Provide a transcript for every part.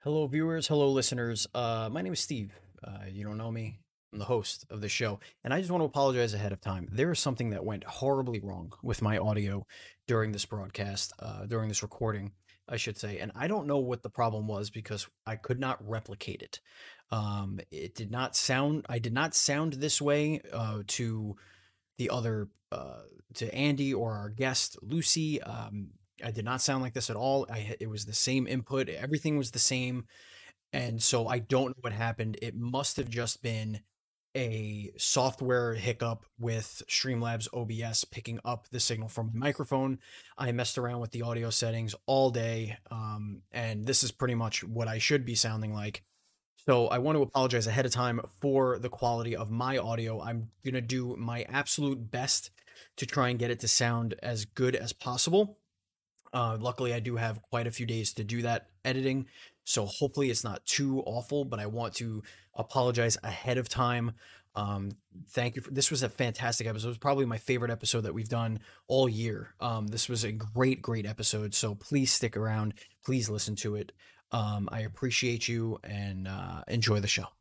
Hello, viewers. Hello, listeners. My name is Steve. You don't know me. I'm the host of the show, and I just want to apologize ahead of time. There is something that went horribly wrong with my audio during this broadcast, during this recording, I should say, and I don't know what the problem was because I could not replicate it. It did not sound. I did not sound this way to the other, to Andy or our guest Lucy. I did not sound like this at all. It was the same input. Everything was the same. And so I don't know what happened. It must have just been a software hiccup with Streamlabs OBS picking up the signal from my microphone. I messed around with the audio settings all day. And this is pretty much what I should be sounding like. So I want to apologize ahead of time for the quality of my audio. I'm going to do my absolute best to try and get it to sound as good as possible. Luckily, I do have quite a few days to do that editing, so hopefully it's not too awful, but I want to apologize ahead of time. Thank you. This was a fantastic episode. It was probably my favorite episode that we've done all year. This was a great episode, so please stick around. Please listen to it. I appreciate you, and enjoy the show.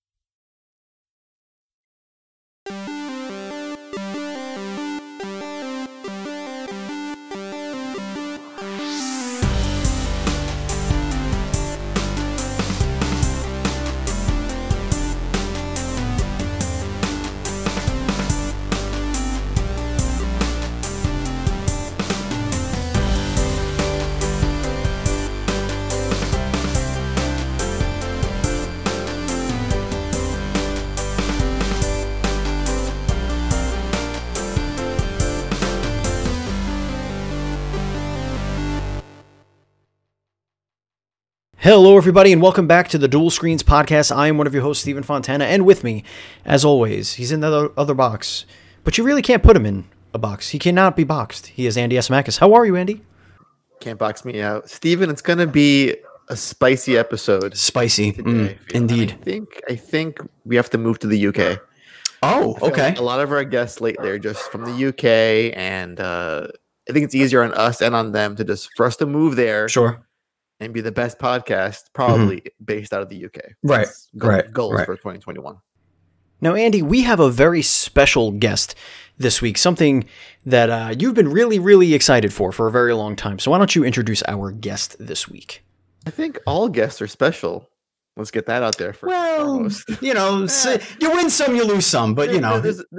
Hello, everybody, and welcome back to the Dual Screens Podcast. I am one of your hosts, Stephen Fontana, and with me, as always, he's in the other box, but you really can't put him in a box. He cannot be boxed. He is Andy Asimakis. How are you, Andy? Can't box me out. Stephen, it's going to be a spicy episode. Spicy, indeed. I think we have to move to the UK. Oh, okay. Like a lot of our guests lately are just from the UK, and I think it's easier on us and on them for us to move there. Sure. And be the best podcast, probably based out of the UK. Right. Goals for 2021. Now, Andy, we have a very special guest this week, something that you've been really excited for a very long time. So why don't you introduce our guest this week? I think all guests are special. Let's get that out there first. Well, you know, you win some, you lose some, but you know, this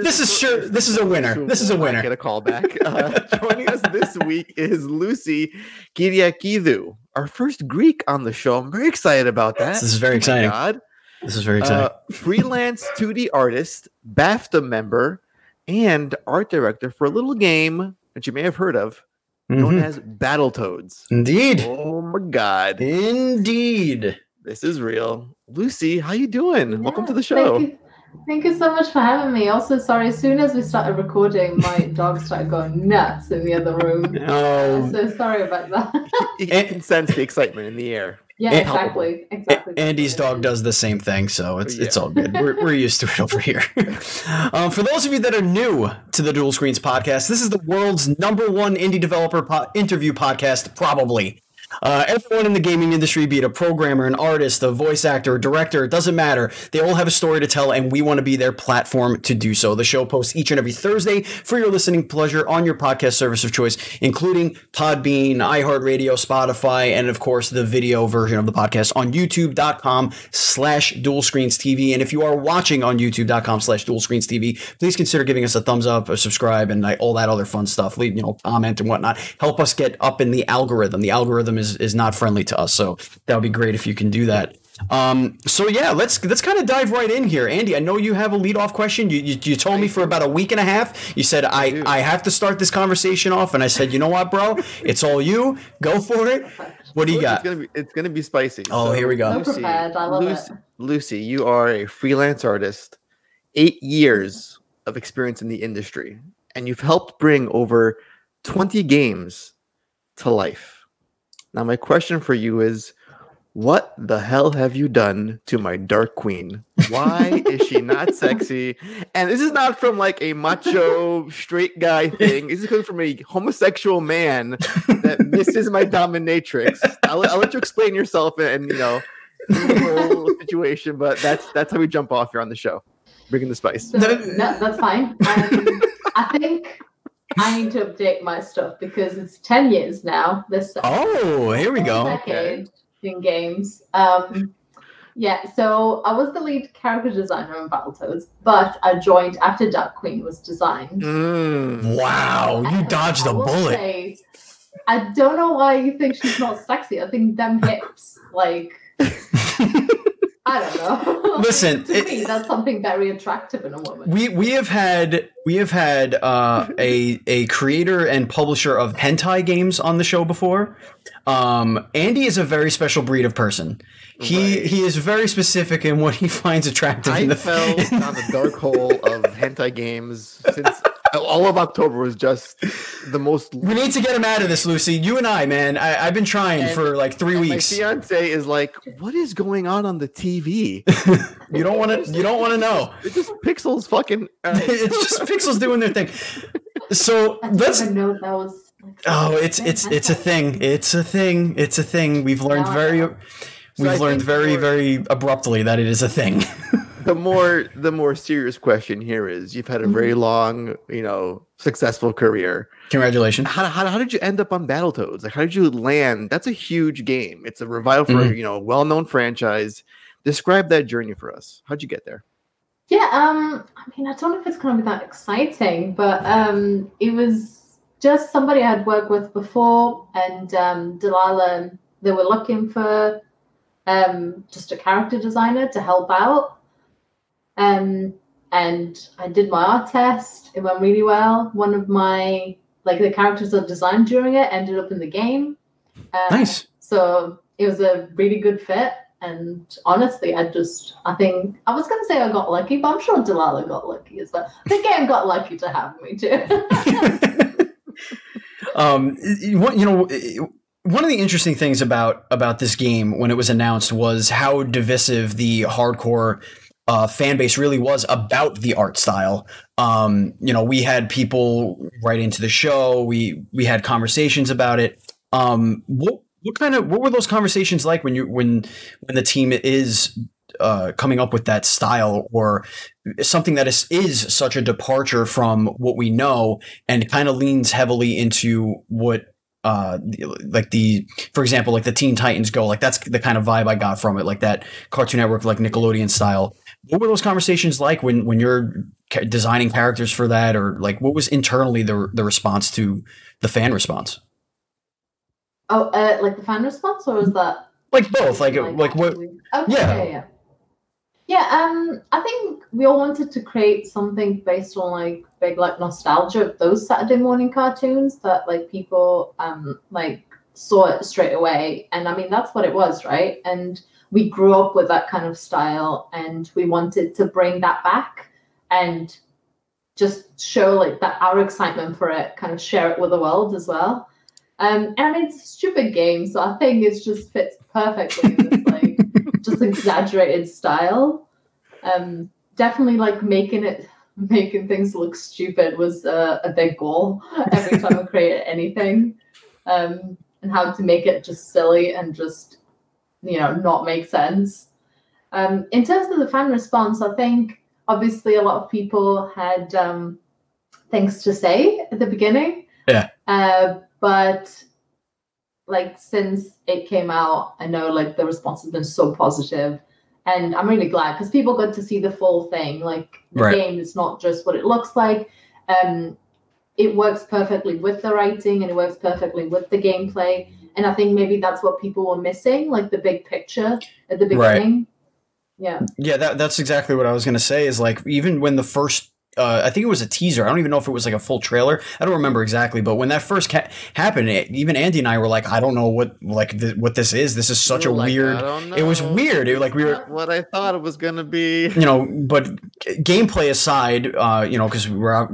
is a winner. This is a winner. Get a call back. Joining us this week is Lucy Kyriakidou, our first Greek on the show. I'm very excited about that. This is very exciting. God. This is very exciting. Freelance 2D artist, BAFTA member, and art director for a little game that you may have heard of, known as Battletoads. Indeed. Oh my God. Indeed. This is real. Lucy, how you doing? Yeah, welcome to the show. Thank you so much for having me. Also, sorry, as soon as we started recording, my dog started going nuts in the other room. Oh. So sorry about that. You can sense the excitement in the air. Yeah, exactly. Andy's dog does the same thing, so it's all good. We're used to it over here. For those of you that are new to the Dual Screens Podcast, this is the world's #1 indie developer interview podcast, probably. Everyone in the gaming industry, be it a programmer, an artist, a voice actor, a director, it doesn't matter. They all have a story to tell, and we want to be their platform to do so. The show posts each and every Thursday for your listening pleasure on your podcast service of choice, including Podbean, iHeartRadio, Spotify, and of course the video version of the podcast on youtube.com/dualscreenstv. And if you are watching on youtube.com/dualscreenstv, please consider giving us a thumbs up, a subscribe, and all that other fun stuff. Leave, comment and whatnot. Help us get up in the algorithm. The algorithm is not friendly to us, so that would be great if you can do that. So yeah, let's kind of dive right in here. Andy, I know you have a lead-off question. You told me for about a week and a half. You said I have to start this conversation off, and I said, you know what, bro? It's all you. Go for it. What do you got? It's gonna be spicy. Oh, so, here we go. Lucy, prepared. I love it. Lucy, you are a freelance artist, 8 years of experience in the industry, and you've helped bring over 20 games to life. Now, my question for you is, What the hell have you done to my Dark Queen? Why is she not sexy? And this is not from like a macho straight guy thing. This is coming from a homosexual man that misses my dominatrix. I'll let you explain yourself and the whole situation, but that's how we jump off here on the show. Bringing the spice. So, no, that's fine. I think I need to update my stuff because it's 10 years now. Here we go. Decade in games. So I was the lead character designer on Battletoads, but I joined after Dark Queen was designed. Wow, you dodged a bullet. I don't know why you think she's not sexy. I think them hips, like... I don't know. Listen, to me, that's something very attractive in a woman. We have had a creator and publisher of hentai games on the show before. Andy is a very special breed of person. He is very specific in what he finds attractive. I fell down the dark hole of hentai games since all of October was just the most. We need to get him out of this, Lucy. You and I, man. I've been trying for like 3 weeks. My fiance is like, "What is going on the TV?" You don't want to know. It's just pixels, fucking. It's just pixels doing their thing. So let's. Know that was. Oh, it's a thing. It's a thing. It's a thing. We've learned very abruptly that it is a thing. The more serious question here is: you've had a very long, successful career. Congratulations. How did you end up on Battletoads? Like, how did you land? That's a huge game. It's a revival for a well-known franchise. Describe that journey for us. How'd you get there? Yeah, I don't know if it's going to be that exciting, but it was just somebody I'd worked with before, and Delilah, they were looking for just a character designer to help out. And I did my art test. It went really well. One of my, the characters I designed during it ended up in the game. Nice. So it was a really good fit. And honestly, I think, I was going to say I got lucky, but I'm sure Delilah got lucky as well. The game got lucky to have me too. One of the interesting things about this game when it was announced was how divisive the hardcore fan base really was about the art style. We had people write into the show. We had conversations about it. What were those conversations like when the team is coming up with that style or something that is such a departure from what we know and kind of leans heavily into what for example, like the Teen Titans Go, like that's the kind of vibe I got from it, like that Cartoon Network, like Nickelodeon style. What were those conversations like when you're designing characters for that, or like what was internally the response to the fan response? Oh, like the fan response, or was that like both? Like what? Okay, yeah. I think we all wanted to create something based on like big nostalgia of those Saturday morning cartoons that people saw it straight away, and that's what it was, right? And we grew up with that kind of style, and we wanted to bring that back and just show that our excitement for it, kind of share it with the world as well. And it's a stupid game, so I think it just fits perfectly in this just exaggerated style. Definitely making things look stupid was a big goal every time I created anything, and how to make it just silly and just not make sense. In terms of the fan response, I think obviously a lot of people had things to say at the beginning. Yeah. But since it came out, I know the response has been so positive, and I'm really glad because people got to see the full thing. The game is not just what it looks like. It works perfectly with the writing, and it works perfectly with the gameplay. And I think maybe that's what people were missing, the big picture at the beginning. Right. Yeah, that's exactly what I was going to say is even when the first, I think it was a teaser. I don't even know if it was a full trailer. I don't remember exactly. But when that first happened, even Andy and I were like, I don't know what this is. This is such a weird. It was weird. We were not what I thought it was going to be. But gameplay aside, because we're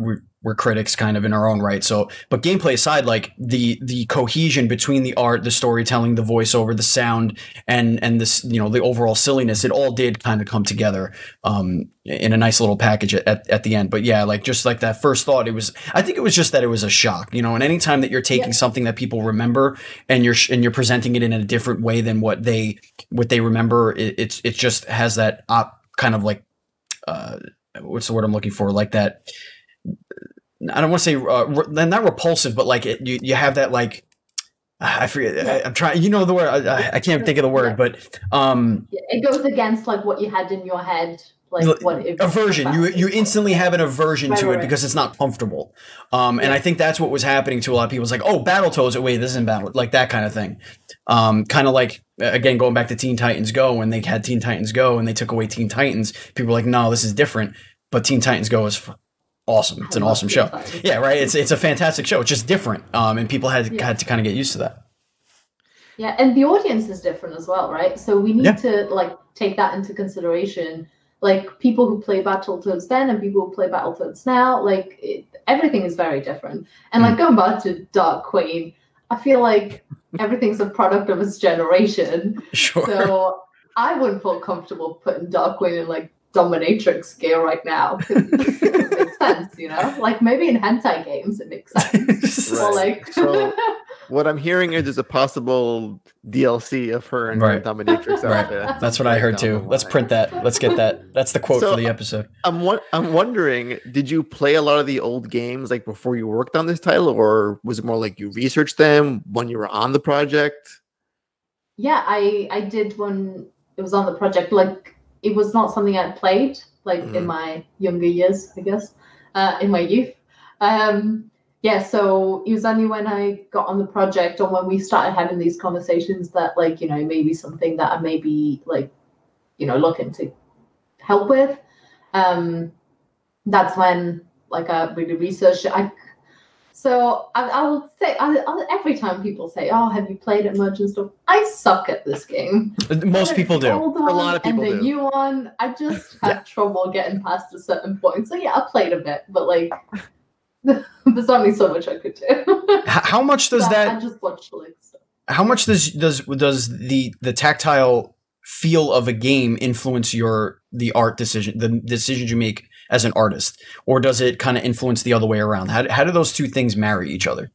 we're critics kind of in our own right. So, but gameplay aside, like the cohesion between the art, the storytelling, the voiceover, the sound, and this, you know, the overall silliness, it all did kind of come together in a nice little package at the end. But yeah, like just like that first thought, I think it was just that it was a shock, you know. And anytime that you're taking something that people remember and you're presenting it in a different way than what they remember, it just has that kind of like what's the word I'm looking for, like that. I don't want to say not repulsive, but like you have that, like, I forget. I'm trying. You know the word. I can't think of the word, but it goes against like what you had in your head, like what aversion. You instantly have an aversion to it because it's not comfortable. And I think that's what was happening to a lot of people. It's like, oh, Battletoads. Wait, this isn't Battle, like that kind of thing. Kind of like, again, going back to Teen Titans Go, when they had Teen Titans Go and they took away Teen Titans, people were like, no, this is different. But Teen Titans Go is awesome. It's an awesome show. Yeah, right. It's a fantastic show. It's just different. And people had to kind of get used to that. Yeah, and the audience is different as well, right? So we need to like take that into consideration. Like people who play Battletoads then and people who play Battletoads now, like everything is very different. And like going back to Dark Queen, I feel like everything's a product of its generation. Sure. So I wouldn't feel comfortable putting Dark Queen in like dominatrix gear right now. It makes sense, you know? Like maybe in hentai games it makes sense. Right. Or like so what I'm hearing is there's a possible DLC of her and her dominatrix outfit. That's what I heard too. Let's print that. Let's get that. That's the quote for the episode. I'm wondering, did you play a lot of the old games like before you worked on this title, or was it more like you researched them when you were on the project? Yeah, I did when it was on the project. Like it was not something I'd played like in my younger years, I guess, in my youth. So it was only when I got on the project or when we started having these conversations that, like, you know, maybe something that I maybe like, you know, looking to help with. That's when like I really researched it. I'll say every time people say, "Oh, have you played it much and stuff?" I suck at this game. Most people do. A lot of people do. And the new one, I just have trouble getting past a certain point. So yeah, I played a bit, but like, there's only so much I could do. How much does that? I just watched like stuff. How much does the tactile feel of a game influence the art decision, the decisions you make as an artist, or does it kind of influence the other way around? How do those two things marry each other?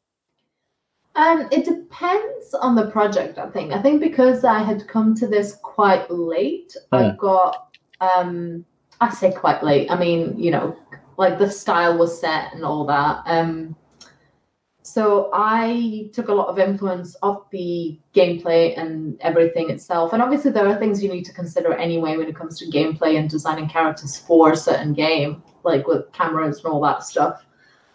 It depends on the project, I think. I think because I had come to this quite late, I got I say quite late. I mean, you know, like the style was set and all that. So I took a lot of influence off the gameplay and everything itself. And obviously there are things you need to consider anyway when it comes to gameplay and designing characters for a certain game, like with cameras and all that stuff.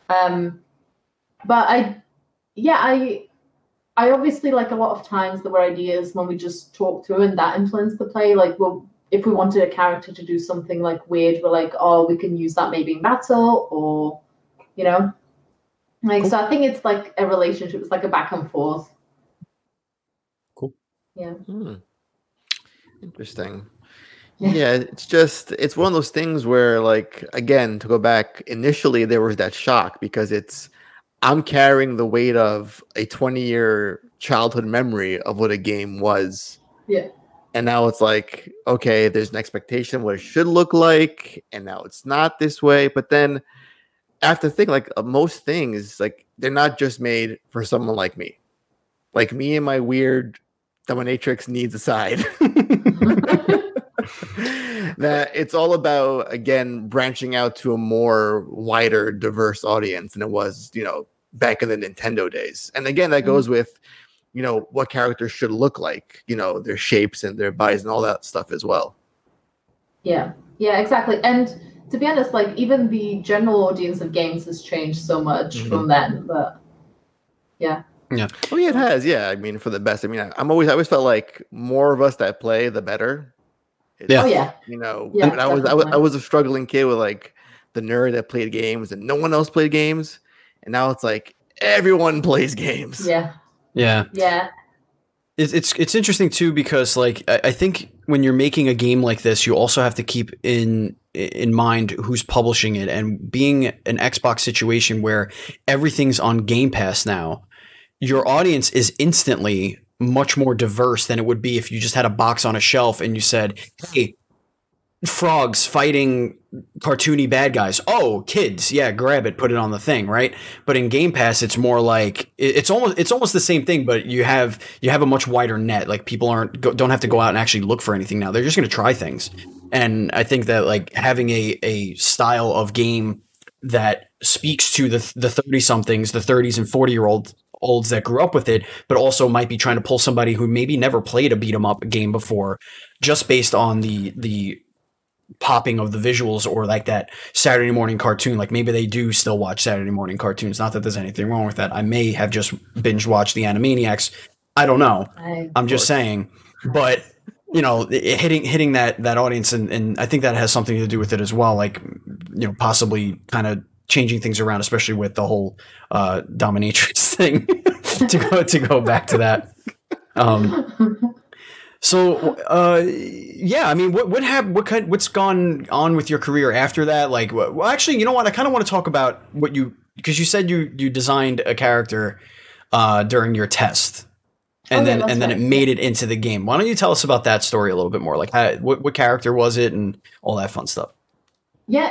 But I obviously, like, a lot of times there were ideas when we just talked through and that influenced the play. Like, well, if we wanted a character to do something like weird, we're like, oh, we can use that maybe in battle, or, you know. Like, cool. So I think it's like a relationship. It's like a back and forth. Cool. Yeah. Interesting. Yeah, it's one of those things where, like, again, to go back, initially there was that shock because I'm carrying the weight of a 20-year childhood memory of what a game was. Yeah. And now it's like, okay, there's an expectation of what it should look like, and now it's not this way. But then I have to think, like, most things, like, they're not just made for someone like me. Like, me and my weird dominatrix needs aside. That it's all about, again, branching out to a more wider, diverse audience than it was, you know, back in the Nintendo days. And again, that goes with, you know, what characters should look like, you know, their shapes and their bodies and all that stuff as well. Yeah, exactly. And to be honest, like, even the general audience of games has changed so much from then. But yeah. Yeah. Oh yeah, it has. Yeah, I mean, for the best. I mean, I always felt like more of us that play, the better. Oh yeah. You know, yeah, I was a struggling kid with, like, the nerd that played games and no one else played games, and now it's like everyone plays games. Yeah. It's interesting too, because, like, I think when you're making a game like this, you also have to keep in in mind who's publishing it, and being an Xbox situation where everything's on Game Pass now, your audience is instantly much more diverse than it would be if you just had a box on a shelf and you said, hey, frogs fighting cartoony bad guys. Oh, kids, yeah, grab it, put it on the thing, right? But in Game Pass, it's more like it's almost the same thing, but you have a much wider net. Like people don't have to go out and actually look for anything now. They're just going to try things. And I think that like having a style of game that speaks to the 30 somethings, the 30s and 40-year-olds that grew up with it, but also might be trying to pull somebody who maybe never played a beat 'em up game before, just based on the popping of the visuals, or like that Saturday morning cartoon. Like maybe they do still watch Saturday morning cartoons. Not that there's anything wrong with that. I may have just binge watched the Animaniacs. I don't know. I'm just saying, but you know, hitting that audience, and I think that has something to do with it as well. Like, you know, possibly kind of changing things around, especially with the whole dominatrix thing. to go back to that. So, yeah, I mean, what's gone on with your career after that? Like, well, actually, you know what? I kind of want to talk about because you said you designed a character during your test, and then it made it into the game. Why don't you tell us about that story a little bit more? Like, what character was it, and all that fun stuff? Yeah.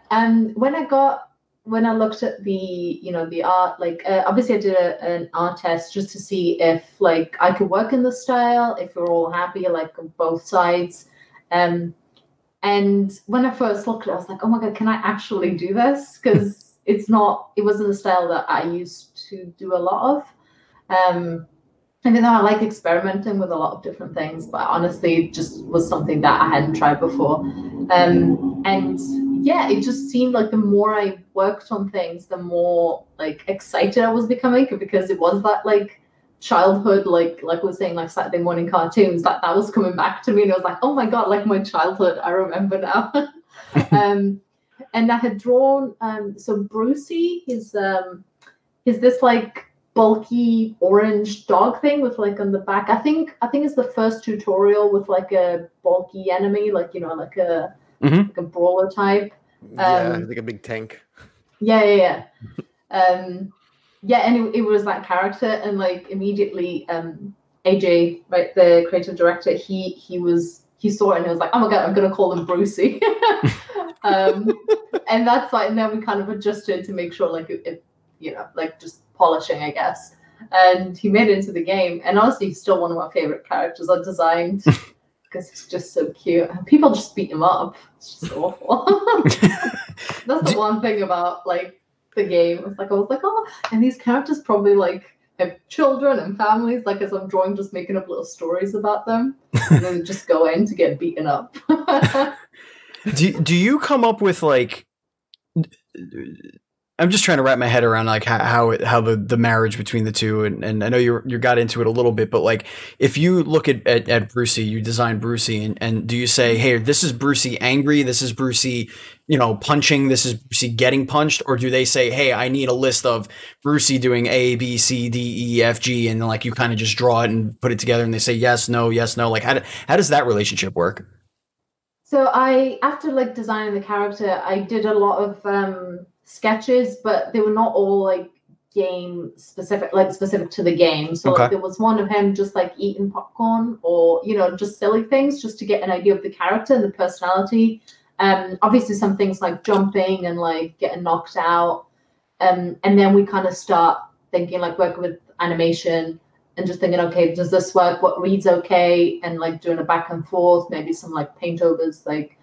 When I looked at the art, like obviously I did an art test just to see if like I could work in the style, if we're all happy, like on both sides. And when I first looked at it, I was like, oh my God, can I actually do this? Because it wasn't the style that I used to do a lot of. Even though I like experimenting with a lot of different things, but honestly, it just was something that I hadn't tried before. And yeah, it just seemed like the more I worked on things, the more like excited I was becoming, because it was that like childhood, like we were saying, like Saturday morning cartoons, that was coming back to me, and it was like, oh my God, like my childhood, I remember now. And I had drawn so Brucey is this like bulky orange dog thing with like on the back. I think it's the first tutorial with like a bulky enemy, like, you know, like a like a brawler type. Like a big tank. Yeah. And it was that character, and like immediately AJ, right, the creative director, he saw it and he was like, oh my God, I'm gonna call him Brucey. And that's like, and then we kind of adjusted to make sure like it you know, like just polishing, I guess. And he made it into the game, and honestly he's still one of my favorite characters I designed. Because it's just so cute. And people just beat him up. It's just awful. That's the one thing about like the game. It's like I was like, oh, and these characters probably like have children and families. Like as I'm drawing, just making up little stories about them, and then just go in to get beaten up. Do you come up with like? I'm just trying to wrap my head around like how the marriage between the two, and I know you got into it a little bit, but like if you look at Brucey, you design Brucey, and do you say, hey, this is Brucey angry, this is Brucey, you know, punching, this is Brucey getting punched, or do they say, hey, I need a list of Brucey doing A, B, C, D, E, F, G, and then like you kind of just draw it and put it together, and they say yes, no, like how does that relationship work? So after like designing the character, I did a lot of sketches, but they were not all like game specific, like specific to the game. So like, there was one of him just like eating popcorn, or you know, just silly things, just to get an idea of the character and the personality. Obviously some things like jumping and like getting knocked out, and then we kind of start thinking like working with animation and just thinking, okay, does this work, what reads okay, and like doing a back and forth, maybe some like paint overs, like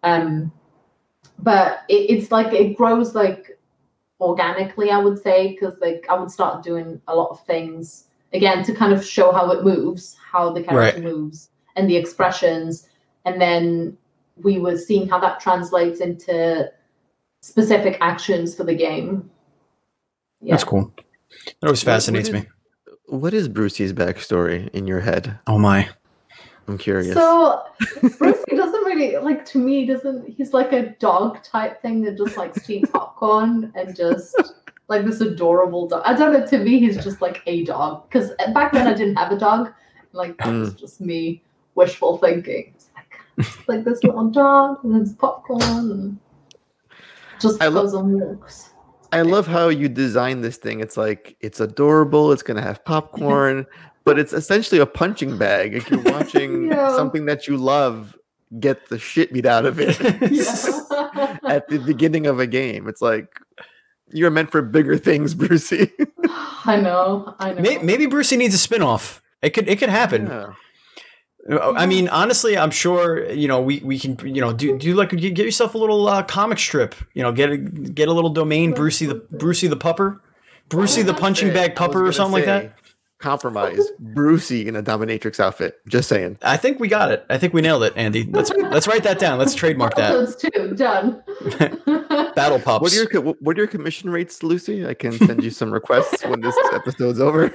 but it's like it grows like organically, I would say, because like I would start doing a lot of things again to kind of show how it moves, how the character moves, and the expressions, and then we were seeing how that translates into specific actions for the game. Yeah. That's cool. That always fascinates me. What is Brucey's backstory in your head? Oh my. I'm curious. So Brucey doesn't really like, to me, he's like a dog type thing that just likes to eat popcorn and just like this adorable dog. I don't know, to me he's just like a dog, because back then I didn't have a dog, like that was just me wishful thinking. It's like, like this little dog and there's popcorn and just goes on walks. I love how you design this thing. It's like, it's adorable. It's going to have popcorn, but it's essentially a punching bag. Like you're watching something that you love get the shit beat out of it at the beginning of a game. It's like, you're meant for bigger things, Brucey. I know. Maybe Brucey needs a spinoff. It could happen. Yeah. I mean, honestly, I'm sure, we can, do like, get yourself a little comic strip, get a little domain, Brucey the Pupper, Brucey the punching bag pupper or something like that. Compromise Brucey in a dominatrix outfit. Just saying. I think we got it. I think we nailed it, Andy. Let's write that down. Let's trademark that. Those two done. Battle pups. What are your commission rates, Lucy? I can send you some requests when this episode's over.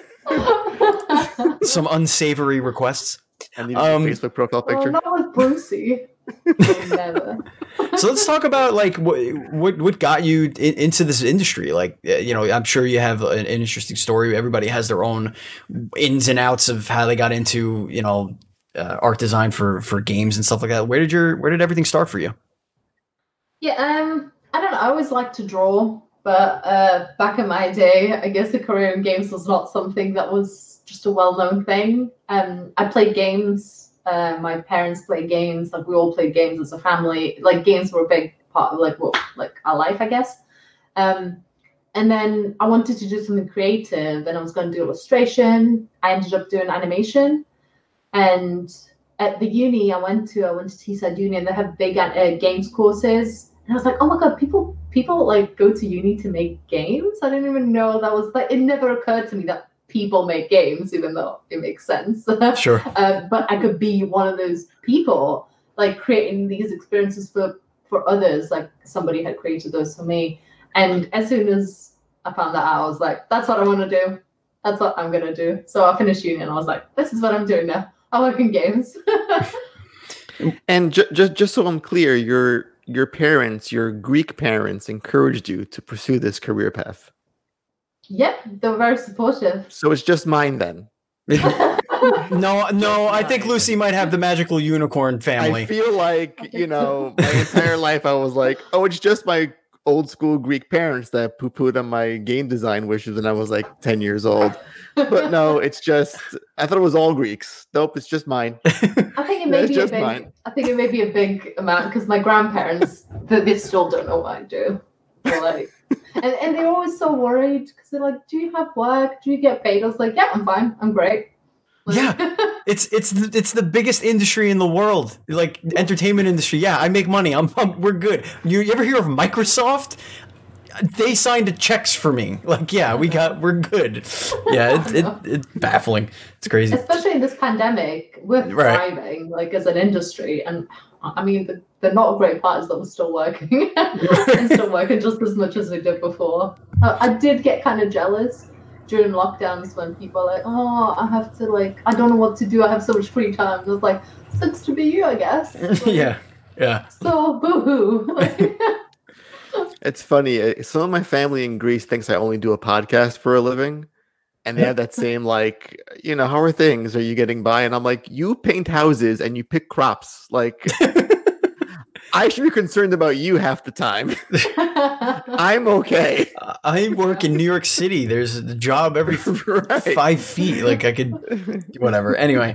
Some unsavory requests. I need a Facebook profile picture. Not with Brucey. Never. So let's talk about like what got you into this industry. Like, I'm sure you have an interesting story. Everybody has their own ins and outs of how they got into, art design for games and stuff like that. Where did everything start for you? Yeah, I don't know. I always liked to draw, but back in my day, I guess a career in games was not something that was just a well-known thing. I played games. My parents played games. Like we all played games as a family. Like games were a big part of like our life, I guess. And then I wanted to do something creative, and I was going to do illustration. I ended up doing animation, and at the uni I went to Teesside Uni, and they have big games courses. And I was like, oh my god, people like go to uni to make games. I didn't even know that was like. It never occurred to me that people make games, even though it makes sense. Sure. But I could be one of those people, like creating these experiences for others. Like somebody had created those for me. And as soon as I found that out, I was like, that's what I want to do. That's what I'm going to do. So I finished uni and I was like, this is what I'm doing now. I work in games. And just so I'm clear, your parents, your Greek parents encouraged you to pursue this career path. Yep, they were very supportive. So it's just mine then. No, I think Lucy might have the magical unicorn family. I feel like, my entire life I was like, oh, it's just my old school Greek parents that poo-pooed on my game design wishes when I was like 10 years old. But no, it's just, I thought it was all Greeks. Nope, it's just mine. I think it may be a big amount because my grandparents, they still don't know what I do. Like, and they're always so worried because they're like, do you have work? Do you get paid? I was like, yeah, I'm fine. I'm great. Like, yeah, it's the biggest industry in the world, like entertainment industry. Yeah, I make money. We're good. You ever hear of Microsoft? They signed checks for me. Like, yeah, we're good. Yeah, it's baffling. It's crazy. Especially in this pandemic, we're thriving, like as an industry. And I mean, the not great part is that we're still working and still working just as much as we did before. I did get kind of jealous during lockdowns when people are like, oh, I have to I don't know what to do. I have so much free time. I was like, sucks to be you, I guess. Like, yeah. So boo-hoo. It's funny. Some of my family in Greece thinks I only do a podcast for a living. And they have that same how are things? Are you getting by? And I'm like, you paint houses and you pick crops. Like, I should be concerned about you half the time. I'm okay. I work in New York City. There's a job every 5 feet. Like I could, whatever. Anyway,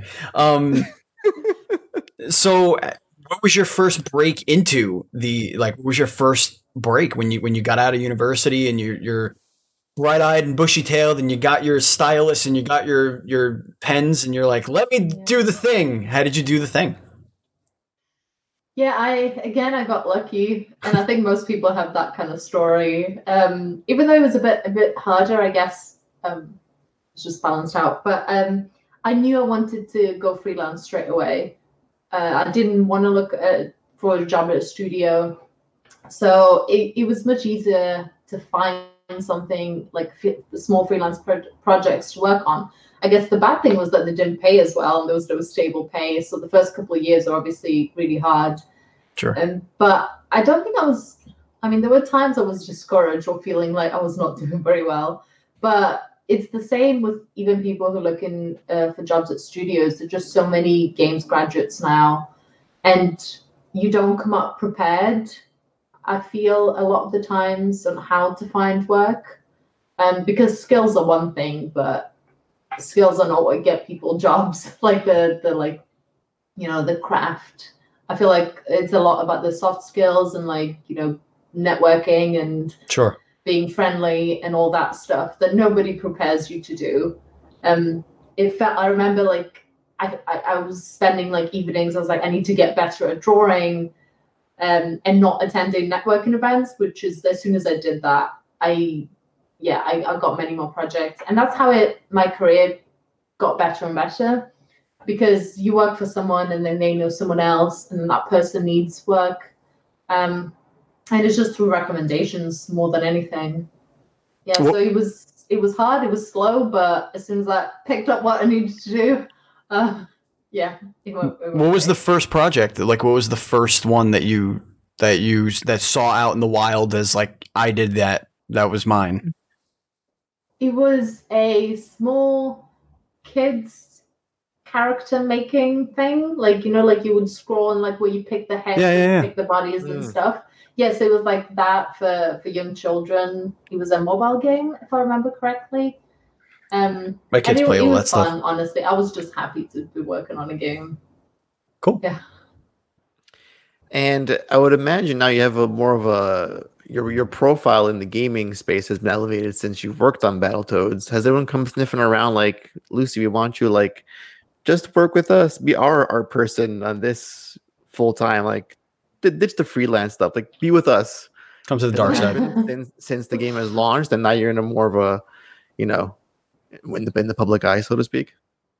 so what was your first break into what was your first break when you got out of university and you're bright-eyed and bushy-tailed and you got your stylus and you got your pens and you're like, let me do the thing. How did you do the thing? Yeah, I got lucky, and I think most people have that kind of story. Even though it was a bit harder, I guess it's just balanced out. But I knew I wanted to go freelance straight away. I didn't want to look for a job at a studio, so it was much easier to find something like small freelance projects to work on. I guess the bad thing was that they didn't pay as well, and there was no stable pay. So the first couple of years are obviously really hard. Sure. But I don't think there were times I was discouraged or feeling like I was not doing very well. But it's the same with even people who are looking for jobs at studios. There are just so many games graduates now. and you don't come up prepared. I feel a lot of the times on how to find work, because skills are one thing, but skills are not what get people jobs. Like the craft. I feel like it's a lot about the soft skills and networking and Sure. being friendly and all that stuff that nobody prepares you to do. I remember I was spending evenings. I was like, I need to get better at drawing, and not attending networking events. Which is, as soon as I did that, I got many more projects, and that's how my career got better and better, because you work for someone and then they know someone else, and that person needs work, and it's just through recommendations more than anything. Yeah, so it was hard, it was slow, but as soon as I picked up what I needed to do, what was the first project? What was the first one that saw out in the wild as I did that was mine? It was a small kids character making thing, you would scroll and where you pick the heads and pick the bodies and stuff. Yes, it was like that for young children. It was a mobile game, if I remember correctly. My kids play all that stuff. Fun, honestly. I was just happy to be working on a game. Cool. Yeah. And I would imagine now you have your profile in the gaming space has been elevated since you've worked on Battletoads. Has everyone come sniffing around like, Lucy, we want you just work with us, be our art person on this full time, ditch the freelance stuff, be with us. Come to the dark side. Since the game has launched, and now you're in a more of a, in the public eye, so to speak.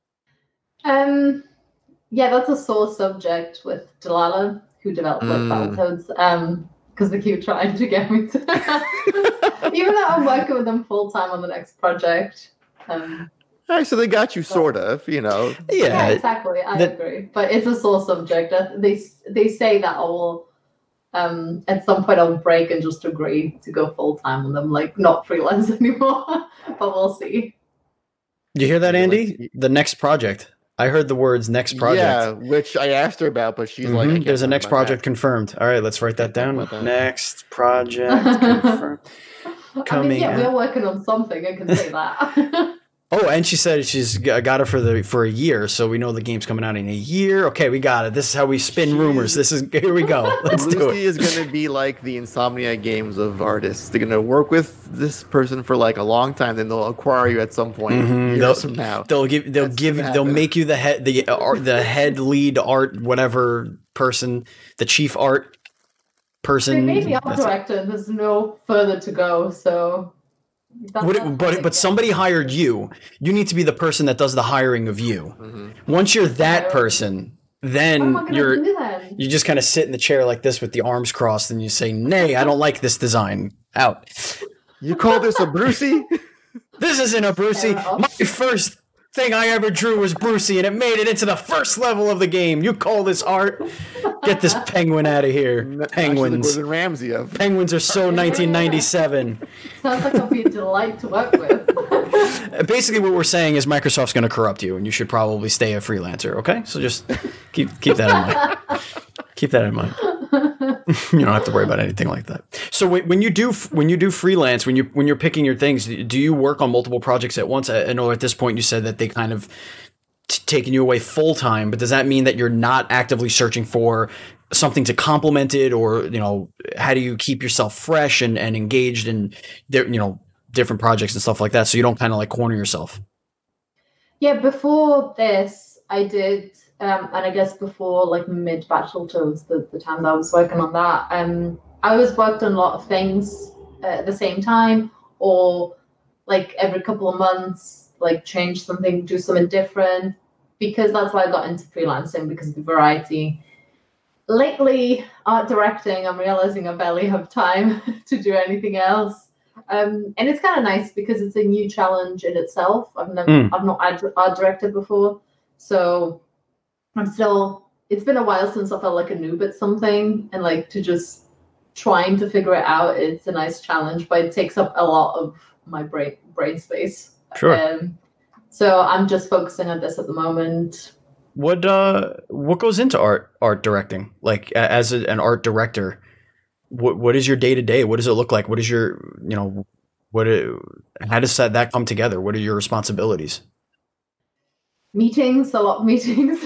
Yeah, that's a sore subject with Delilah, who developed Battletoads, because they keep trying to get me to, even though I'm working with them full time on the next project. All right, so they got you sort of, Yeah, exactly. I agree, but it's a sore subject. They say that I will, at some point, I'll break and just agree to go full time on them, not freelance anymore. But we'll see. You hear that, Andy? The next project. I heard the words "next project." Yeah, which I asked her about, but she's like, "There's a next project confirmed." All right, let's write that down. Next project confirmed. Coming. We are working on something. I can say that. Oh, and she said she's got it for a year, so we know the game's coming out in a year. Okay, we got it. This is how we spin rumors. Here we go. Let's do it. Lucy is going to be like the Insomnia Games of artists. They're going to work with this person for a long time, then they'll acquire you at some point years from now. They'll make you the head lead art whatever person, the chief art person. They made me art director, and there's no further to go. So. But somebody hired you. You need to be the person that does the hiring of you. Mm-hmm. Once you're that person, then you just kind of sit in the chair like this with the arms crossed, and you say, "Nay, I don't like this design. Out." You call this a Brucey? This isn't a Brucey. My first thing I ever drew was Brucey, and it made it into the first level of the game. You call this art? Get this penguin out of here. Penguins. Gordon Ramsay of. Penguins are so 1997. Sounds like I'll be a delight to work with. Basically, what we're saying is Microsoft's going to corrupt you, and you should probably stay a freelancer. Okay, so just keep that in mind. Keep that in mind. You don't have to worry about anything like that. So when you do freelance, when you're picking your things, do you work on multiple projects at once? I know at this point you said that they kind of taken you away full time, but does that mean that you're not actively searching for something to complement it, or how do you keep yourself fresh and engaged in different projects and stuff like that, so you don't kind of corner yourself? Yeah, before this, I did. And I guess before mid Battletoads, the time that I was working on that, I always worked on a lot of things at the same time, or every couple of months, change something, do something different, because that's why I got into freelancing, because of the variety. Lately, art directing, I'm realizing I barely have time to do anything else. And it's kind of nice because it's a new challenge in itself. I've not art directed before, so it's been a while since I felt like a noob at something, and to just trying to figure it out, it's a nice challenge, but it takes up a lot of my brain space. Sure. So I'm just focusing on this at the moment. What goes into art directing? Like as an art director, what is your day to day? What does it look like? What is your how does that come together? What are your responsibilities? Meetings, a lot of meetings.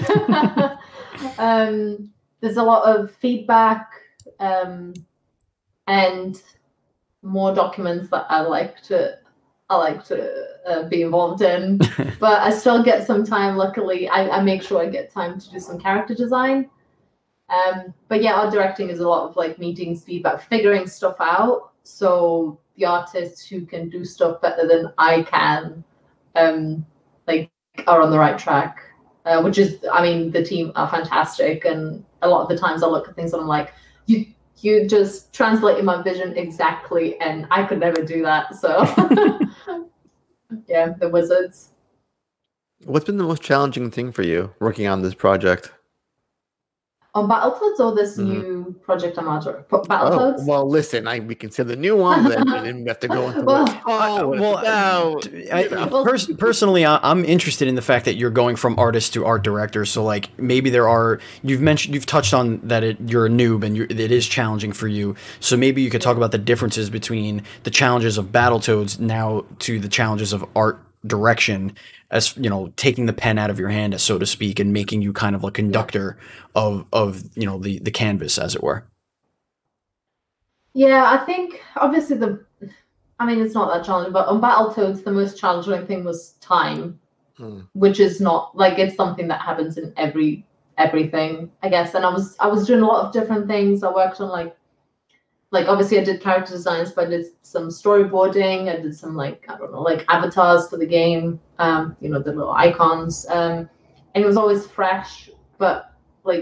There's a lot of feedback, and more documents that I like to be involved in. But I still get some time. Luckily, I make sure I get time to do some character design. But yeah, art directing is a lot of like meetings, feedback, figuring stuff out. So the artists who can do stuff better than I can, are on the right track. Which is, I mean, the team are fantastic, and a lot of the times I look at things and I'm like, you just translated my vision exactly, and I could never do that. So, yeah, the wizards. What's been the most challenging thing for you working on this project? On Battletoads or this new project I'm on? Battletoads? Oh, well, listen, we can say the new one, and then we have to go into personally, I'm interested in the fact that you're going from artist to art director. So, like, maybe you've touched on that you're a noob and it is challenging for you. So maybe you could talk about the differences between the challenges of Battletoads now to the challenges of art direction, as taking the pen out of your hand, so to speak, and making you kind of a conductor of the canvas, as it were. Yeah, I think obviously it's not that challenging, but on Battletoads the most challenging thing was time, which is not like, it's something that happens in everything, I guess. And I was doing a lot of different things. I worked on like obviously I did character designs, but I did some storyboarding. I did some avatars for the game, the little icons. And it was always fresh, but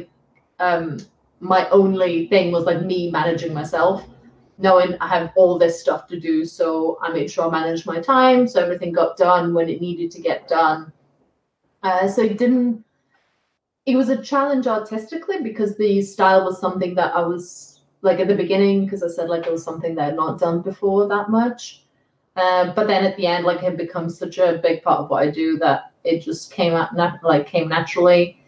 my only thing was like me managing myself, knowing I have all this stuff to do. So I made sure I managed my time, so everything got done when it needed to get done. So it was a challenge artistically, because the style was something that I was at the beginning, because I said it was something that I had not done before that much. But then at the end, it had become such a big part of what I do that it just came naturally.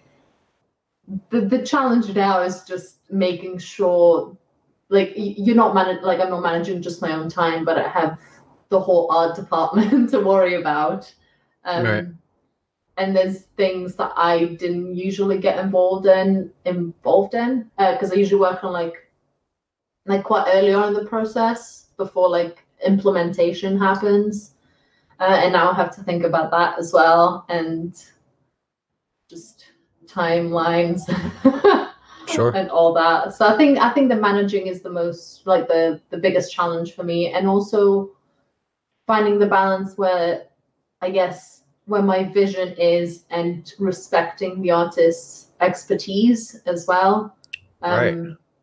The challenge now is just making sure, I'm not managing just my own time, but I have the whole art department to worry about. Right. And there's things that I didn't usually get involved in, because I usually work on quite early on in the process before implementation happens, and now I have to think about that as well, and just timelines. Sure. And all that. So I think the managing is the most the biggest challenge for me, and also finding the balance where my vision is, and respecting the artist's expertise as well. Right.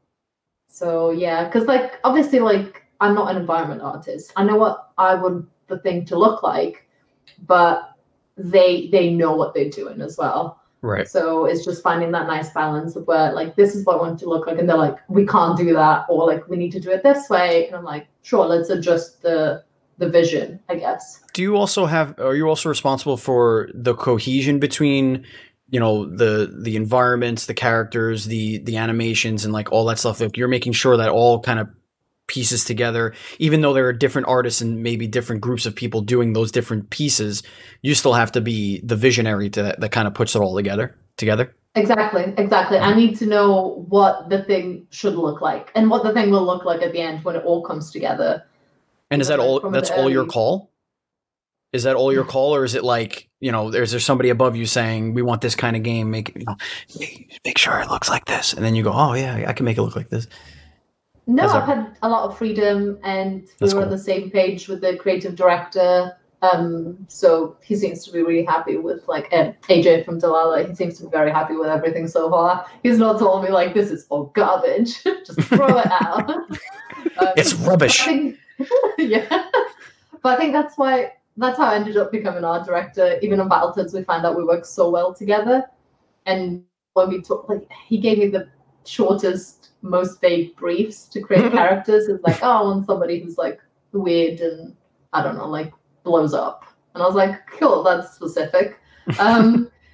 So yeah, because obviously I'm not an environment artist. I know what I want the thing to look like, but they know what they're doing as well. Right. So it's just finding that nice balance of where this is what I want it to look like, and they're like, we can't do that, or we need to do it this way, and I'm like, sure, let's adjust the vision, I guess. Are you also responsible for the cohesion between the environments, the characters, the animations, and all that stuff? You're making sure that all kind of pieces together, even though there are different artists and maybe different groups of people doing those different pieces, you still have to be the visionary that kind of puts it all together. Exactly. I need to know what the thing should look like, and what the thing will look like at the end when it all comes together. And is that all? That's all your call? Is that all your call, or is it is there somebody above you saying, we want this kind of game, make sure it looks like this, and then you go, oh yeah, I can make it look like this? No, I've had a lot of freedom, and we were on the same page with the creative director. So he seems to be really happy with AJ from Delilah. He seems to be very happy with everything so far. He's not told me this is all garbage. Just throw it out. It's rubbish. Yeah, but I think that's how I ended up becoming art director. Even on Battletoads, we found out we work so well together. And when we talked, he gave me the shortest, most vague briefs to create characters. It's I want somebody who's weird and I don't know, blows up. And I was like, cool, that's specific.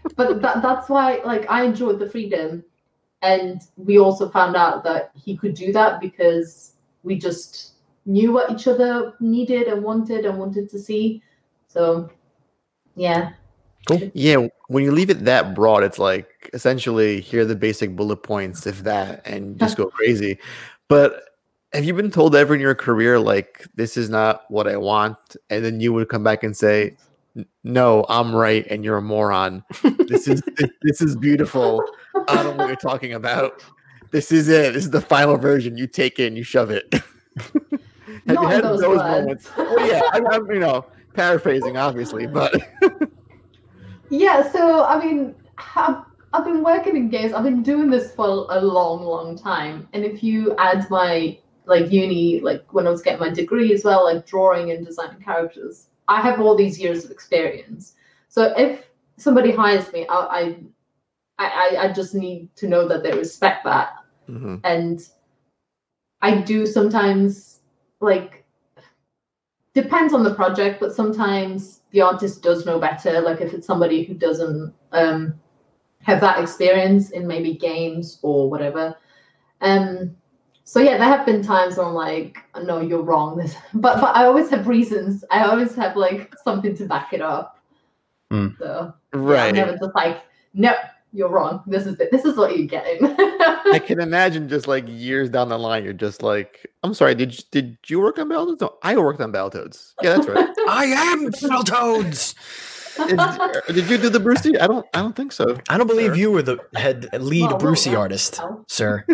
But that's why, like, I enjoyed the freedom, and we also found out that he could do that because we just knew what each other needed and wanted to see. So, yeah. Cool. Yeah, when you leave it that broad, it's like essentially here are the basic bullet points, if that, and just go crazy. But have you been told ever in your career, like, this is not what I want, and then you would come back and say, no, I'm right, and you're a moron. This is beautiful. I don't know what you're talking about. This is it. This is the final version. You take it and you shove it. Have you had those moments? Well, yeah, I'm paraphrasing, obviously, but yeah. So I mean, I've been working in games. I've been doing this for a long time. And if you add my like uni, like when I was getting my degree as well, like drawing and designing characters, I have all these years of experience. So if somebody hires me, I just need to know that they respect that. Mm-hmm. And I do sometimes, like, depends on the project, but sometimes the artist does know better. Like if it's somebody who doesn't have that experience in maybe games or whatever. So yeah, there have been times where I'm like, no, you're wrong. But I always have reasons. I always have like something to back it up. So right. Yeah, I'm never just like, no, you're wrong. This is it. This is what you're getting. I can imagine just like years down the line, you're just like, I'm sorry, did you work on Battletoads? No, I worked on Battletoads. Yeah, that's right. I am Battletoads. Did you do the Brucey? I don't think so. I don't believe you were the lead Brucey artist, sir.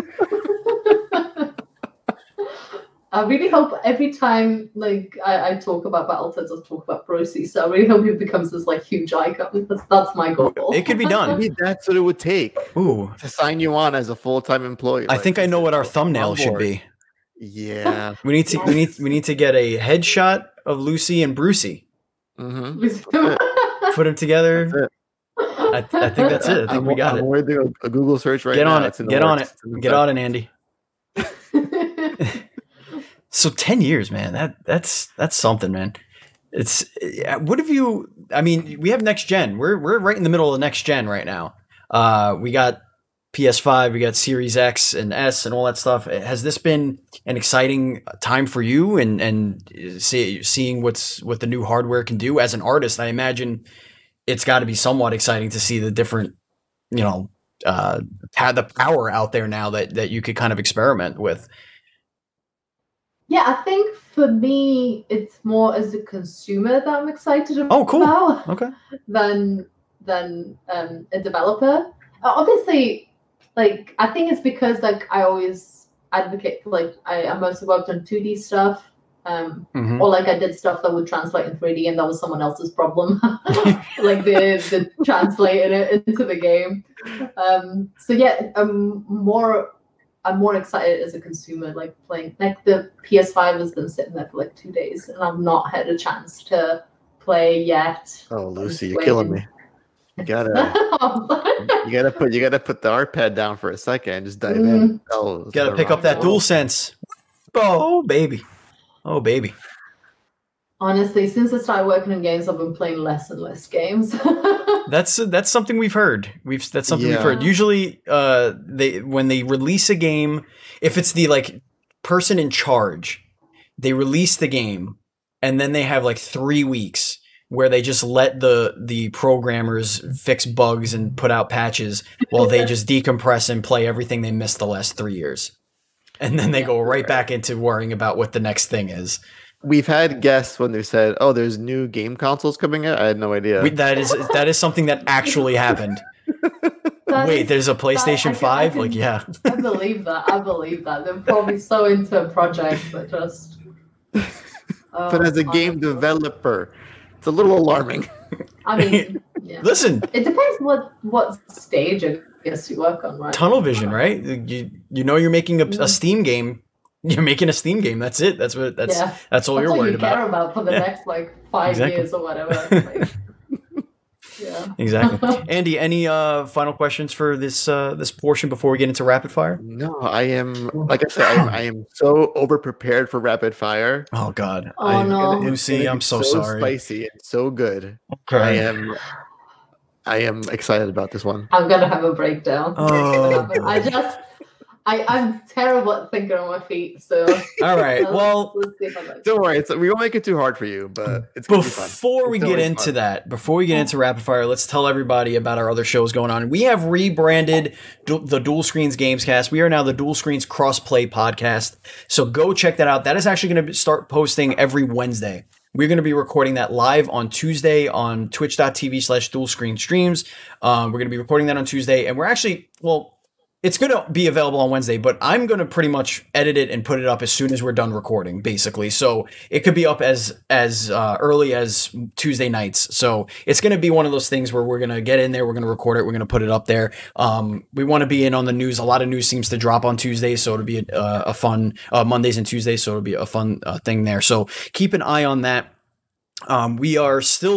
I really hope every time like I talk about Battletoads, I talk about Brucey. So I really hope it becomes this like huge icon. That's my goal. It could be done. Maybe that's what it would take. Ooh, to sign you on as a full-time employee. I think I know what our thumbnail should be. Yeah, we need to get a headshot of Lucy and Brucey. Mm-hmm. Put them together. I think that's it. I think we got it. We're doing a Google search right now. Get on it. Get on it, Andy. So 10 years, man. That's something, man. It's what have you? I mean, we have next gen. We're right in the middle of next gen right now. We got PS5, we got Series X and S and all that stuff. Has this been an exciting time for you? And seeing what the new hardware can do as an artist? I imagine it's got to be somewhat exciting to see the different, the power out there now that you could kind of experiment with. Yeah, I think for me, it's more as a consumer that I'm excited about. Oh, cool. Okay. Than a developer. Obviously, like I think it's because like I always advocate for like I mostly worked on 2D stuff, or like I did stuff that would translate in 3D, and that was someone else's problem, like the translating it into the game. So yeah, I'm more excited as a consumer, like playing. Like the PS5 has been sitting there for like 2 days, and I've not had a chance to play yet. Oh, Lucy, you're killing me. You gotta put the art pad down for a second and just dive in. Oh, gotta pick up that DualSense. Oh baby. Honestly, since I started working in games, I've been playing less and less games. That's something we've heard. We've heard. Usually, when they release a game, if it's the like person in charge, they release the game, and then they have like 3 weeks where they just let the programmers fix bugs and put out patches while they just decompress and play everything they missed the last 3 years, and then they go right back into worrying about what the next thing is. We've had guests when they said, "Oh, there's new game consoles coming out." I had no idea. That is something that actually happened. Wait, there's a PlayStation 5? Like, yeah. I believe that. They're probably so into a project that just. But as a game developer, it's a little alarming. I mean, yeah. Listen. It depends what stage I guess you work on, right? Tunnel vision, right? You're making a Steam game. You're making a Steam game. That's it. That's all you're worried about. Care about for the next like 5 years or whatever. Like, yeah. Exactly. Andy, any final questions for this portion before we get into rapid fire? No, I am. Like I said, I am so over prepared for rapid fire. Oh God. Oh no, Lucy, I'm so sorry. Spicy and so good. Okay. I am. I am excited about this one. I'm gonna have a breakdown. Oh, I'm terrible at thinking on my feet. So all right. Well, let's see how that Don't worry, we won't make it too hard for you, but it's gonna be fun. before we get into that, before we get into Rapid Fire, let's tell everybody about our other shows going on. We have rebranded the Dual Screens Gamescast. We are now the Dual Screens Crossplay Podcast. So go check that out. That is actually going to start posting every Wednesday. We're going to be recording that live on Tuesday on twitch.tv/dual screen streams. We're going to be recording that on Tuesday, and we're actually, it's going to be available on Wednesday, but I'm going to pretty much edit it and put it up as soon as we're done recording, basically. So it could be up as early as Tuesday nights. So it's going to be one of those things where we're going to get in there, we're going to record it, we're going to put it up there. We want to be in on the news. A lot of news seems to drop on Tuesdays, so it'll be a fun Mondays and Tuesdays, so it'll be a fun thing there. So keep an eye on that. We are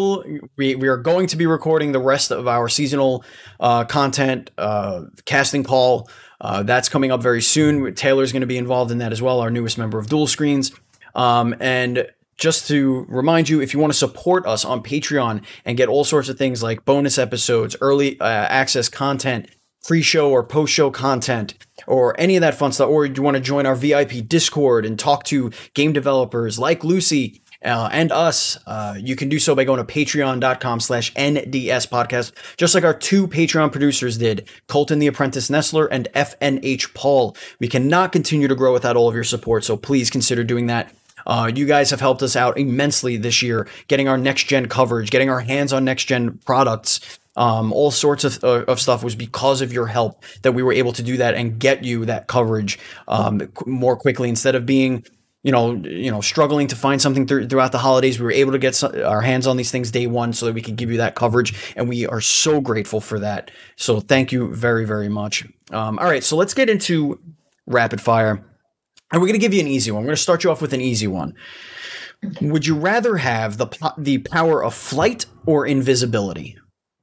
going to be recording the rest of our seasonal content, casting call. That's coming up very soon. Taylor's going to be involved in that as well, our newest member of Dual Screens. And just to remind you, if you want to support us on Patreon and get all sorts of things like bonus episodes, early access content, free show or post-show content, or any of that fun stuff, or you want to join our VIP Discord and talk to game developers like Lucy and us, you can do so by going to patreon.com/NDS podcast, just like our two Patreon producers did, Colton the Apprentice Nestler and FNH Paul. We cannot continue to grow without all of your support, so please consider doing that. You guys have helped us out immensely this year, getting our next-gen coverage, getting our hands on next-gen products. All sorts of stuff was because of your help that we were able to do that and get you that coverage more quickly, instead of being struggling to find something throughout the holidays. We were able to get our hands on these things day one so that we could give you that coverage. And we are so grateful for that. So thank you very, very much. All right. So let's get into rapid fire, and we're going to give you an easy one. We're going to start you off with an easy one. Okay. Would you rather have the power of flight or invisibility?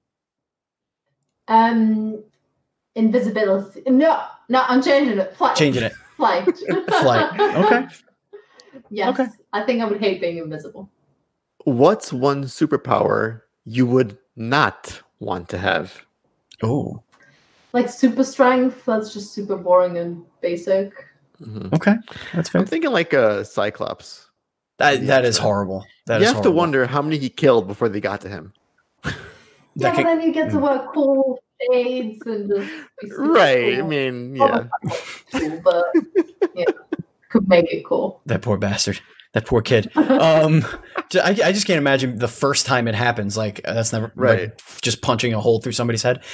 Invisibility. No, I'm changing it. Flight. Changing it. Flight. Flight. Okay. Yes, okay. I think I would hate being invisible. What's one superpower you would not want to have? Oh. Like super strength, that's just super boring and basic. Mm-hmm. Okay, that's fair. I'm thinking like a Cyclops. That is horrible. You have to wonder how many he killed before they got to him. But then you get to wear cool shades and just right. Cool. I mean, yeah. Cool, but yeah, could make it cool. That poor bastard. That poor kid. I just can't imagine the first time it happens. Like that's never right. Like, just punching a hole through somebody's head.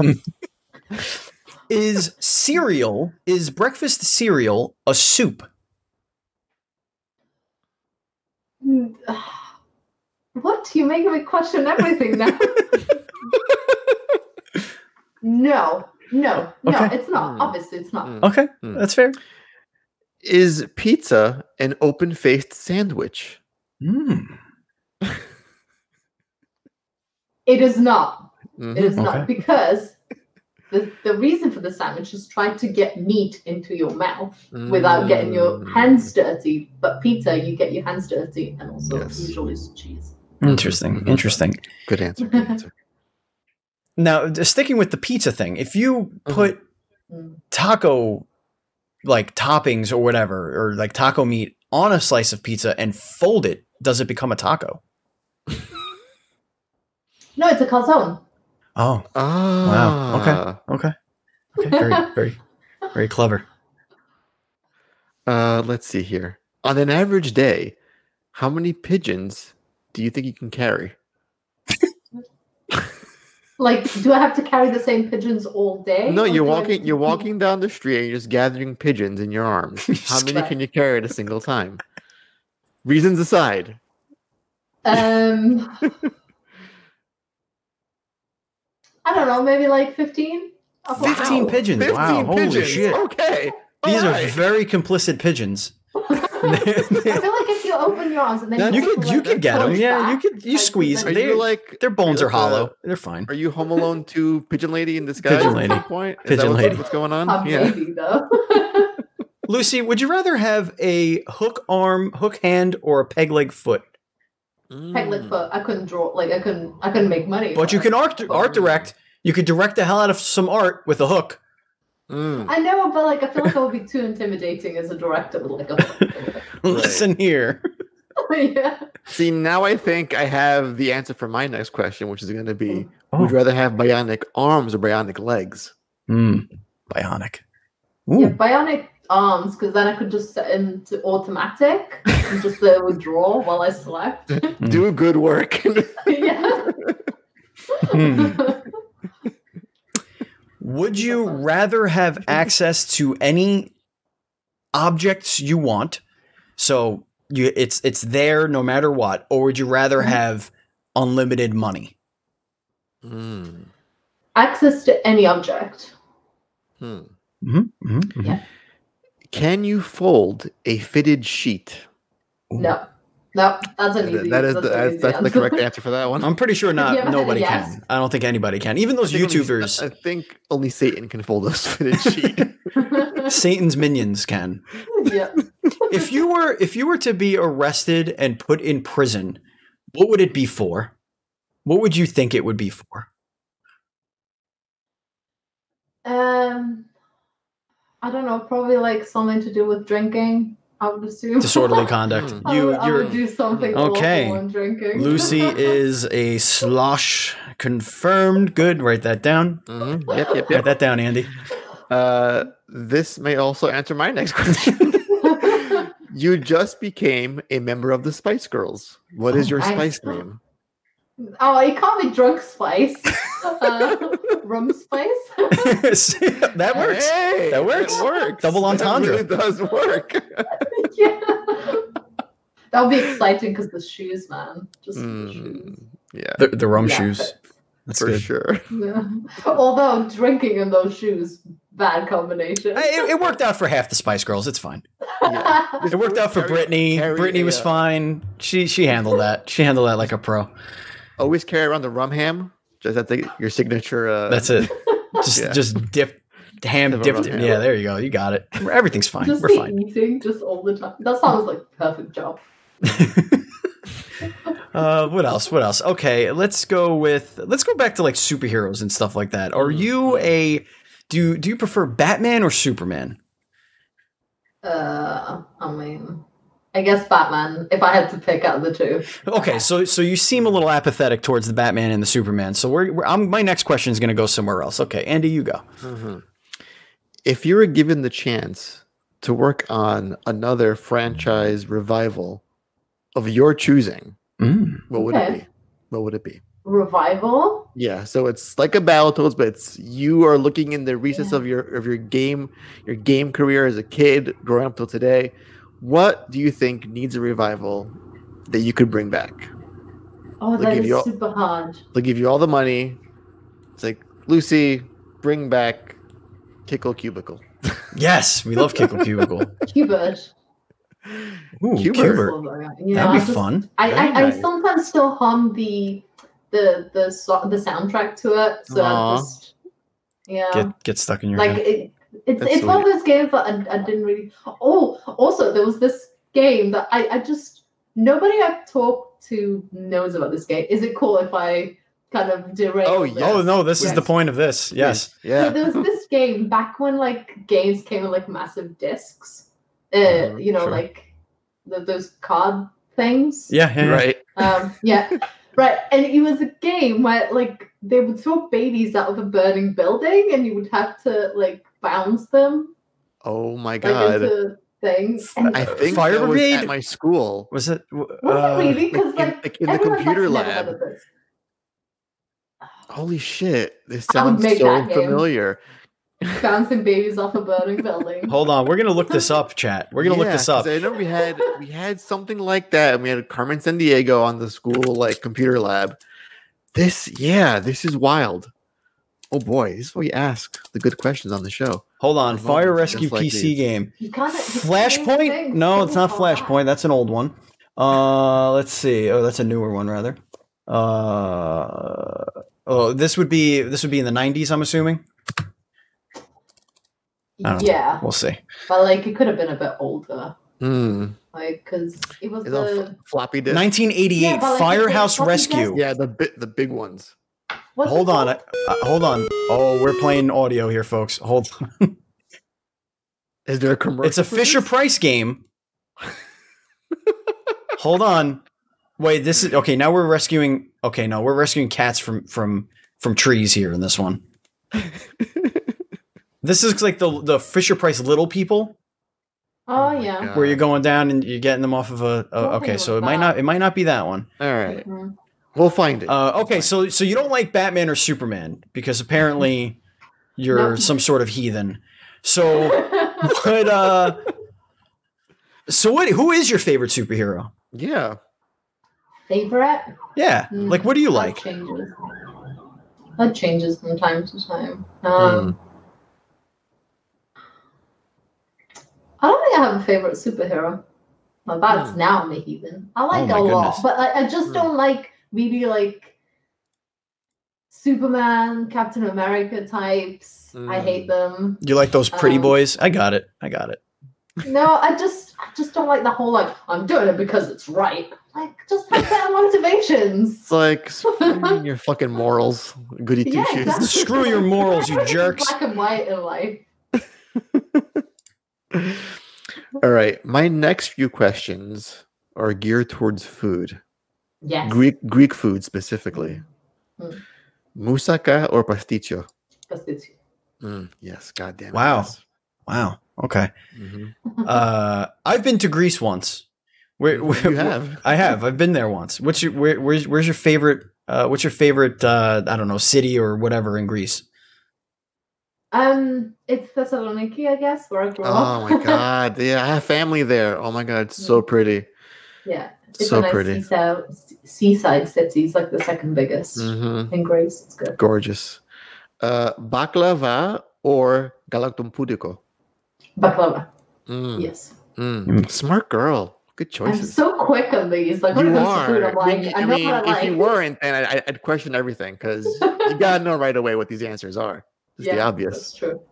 Is breakfast cereal a soup? What? You making me question everything now? No, Okay. it's not. Obviously, it's not. Okay, that's fair. Is pizza an open-faced sandwich? It is not. Mm-hmm. It is not, because the reason for the sandwich is trying to get meat into your mouth without getting your hands dirty. But pizza, you get your hands dirty, and also usually some cheese. Interesting. Good answer. Now, sticking with the pizza thing, if you put taco like toppings or whatever, or like taco meat on a slice of pizza and fold it, does it become a taco? No, it's a calzone. Oh. Wow. Okay. Very, very, very clever. Let's see here. On an average day, how many pigeons do you think you can carry? Like, do I have to carry the same pigeons all day? No, you're walking down the street and you're just gathering pigeons in your arms. How many can you carry at a single time? Reasons aside. I don't know, maybe like 15? 15 pigeons. 15 wow, pigeons. Holy shit. Okay. These are very complicit pigeons. I feel like if you open your arms and then you could get them. Yeah, you squeeze. Their bones are hollow. They're fine. Are you Home Alone 2 Pigeon Lady in disguise? Pigeon Lady. Pigeon Lady. What's going on? Maybe though. Lucy, would you rather have a hook arm, hook hand, or a peg leg foot? Technically, but I couldn't draw. Like I couldn't make money. But you can art direct. You could direct the hell out of some art with a hook. I know, but like I feel like I would be too intimidating as a director with like a hook. Listen here. Yeah. See, now I think I have the answer for my next question, which is going to be: would you rather have bionic arms or bionic legs? Bionic. Yeah, bionic arms, because then I could just set into automatic and just withdraw while I slept. Do good work. Yeah. Would you rather have access to any objects you want, so it's there no matter what, or would you rather have unlimited money? Access to any object. Yeah. Can you fold a fitted sheet? No, that's an easy. That's the correct answer for that one. I'm pretty sure nobody yes. can. I don't think anybody can. Even those YouTubers. I think only Satan can fold a fitted sheet. Satan's minions can. Yeah. If you were to be arrested and put in prison, what would it be for? What would you think it would be for? I don't know. Probably like something to do with drinking. I would assume Disorderly conduct. I would do something okay. awful when drinking. Lucy is a slosh. Confirmed. Good. Write that down. Yep. Write that down, Andy. This may also answer my next question. You just became a member of the Spice Girls. What is your Spice name? Oh, it can't be Drunk Spice. Rum Spice. That works. Hey, that works. It works. Double entendre. It does work. Yeah. That would be exciting because the shoes, man. Just the shoes. Yeah. The rum shoes. That's for good. Sure. Yeah. Although drinking in those shoes, bad combination. It worked out for half the Spice Girls. It's fine. Yeah. It worked out for Brittany. Brittany was fine. She handled that. She handled that like a pro. Always carry around the rum ham. Just that's your signature. That's it. Just dip ham dipped. Yeah, there you go. You got it. Everything's fine. Just We're fine. Eating just all the time. That sounds like a perfect job. What else? Okay, let's go back to like superheroes and stuff like that. Are you do you prefer Batman or Superman? I mean, I guess Batman, if I had to pick out the two. Okay, so you seem a little apathetic towards the Batman and the Superman. So my next question is going to go somewhere else. Okay, Andy, you go. If you were given the chance to work on another franchise revival of your choosing, what would it be? What would it be? Revival? Yeah, so it's like a Battletoads, but it's you are looking in the recess of your game career as a kid growing up till today. What do you think needs a revival that you could bring back? Oh, that is super hard. They'll give you all the money. It's like, Lucy, bring back Kickle Cubicle. Yes, we love Kickle Cubicle. Cubert. Ooh, Cubert. Yeah, that'd be fun. I sometimes still hum the soundtrack to it, so I just get stuck in your head. It's one of those games that I didn't really. Oh, also there was this game that I just nobody I've talked to knows about this game. Is it cool if I kind of derail? Oh yeah. Oh no, this is the point of this. Yes. Yeah. So there was this game back when like games came in like massive discs. Like those card things. Yeah. Right. Right, and it was a game where like they would throw babies out of a burning building, and you would have to like bounce them. Oh my god! Into things. And I think Fire that Brigade was at my school. Was it? Was it really? Because like in the computer lab. Holy shit! This sounds so familiar. Bouncing babies off a burning building. Hold on, we're gonna look this up, chat. We're gonna look this up. I know we had something like that. We had Carmen Sandiego on the school like computer lab. This is wild. Oh boy, this is what we ask the good questions on the show. Hold on, Fire Rescue PC game. Flashpoint? No, it's not Flashpoint. That's an old one. Let's see. Oh, that's a newer one rather. This would be in the 90s, I'm assuming. Yeah, we'll see. But like, it could have been a bit older. like because it was Is that the floppy disk? 1988 Yeah, but like Firehouse the- Rescue. Yeah, the big ones. what's it Hold on, called? hold on. Oh, we're playing audio here, folks. Hold on. Is there a commercial? It's a for Fisher this? Price game. Hold on. Wait, this is okay. Now we're rescuing. Okay, no, we're rescuing cats from trees here in this one. This is like the Fisher Price Little People, Oh my yeah. God. where you're going down and you're getting them off of a. don't Okay, think so it it was might not be that one. All right, Mhm. we'll find it. Okay, so you don't like Batman or Superman because apparently you're No. some sort of heathen. So what? So what? Who is your favorite superhero? Yeah. Favorite? Yeah, like what do you like? That changes from time to time. I don't think I have a favorite superhero. Well, that's now I'm a heathen. I like my a lot, goodness. but I just don't like really like Superman, Captain America types. I hate them. You like those pretty Um, boys? I got it. No, I just don't like the whole like I'm doing it because it's right. Like, just have better motivations. It's like screw your fucking morals, goody two Yeah, shoes. exactly. Screw your morals, you Everything's jerks. Black and white in life. All right, my next few questions are geared towards food, Yes. Greek food specifically. Mm. Moussaka or pasticcio? Pasticcio. Yes, goddamn. Wow. Wow. Okay. I've been to Greece once. You have. I have. I've been there once. Where's your favorite? What's your favorite? I don't know, city or whatever in Greece. It's Thessaloniki, I guess, where I grew Oh up. my god. Yeah, I have family there. Oh my god, it's so pretty. Yeah, it's So a nice pretty. seaside city. It's like the second biggest in Greece. It's good. Gorgeous. Baklava or galaktompudiko? Baklava. Mm, Yes. Smart girl. Good I'm choices. so quick on these. Like when You it comes to food, are. I'm like, I know what I if you like. weren't, then I'd question everything because you gotta know right away what these answers are. It's the That's obvious. true.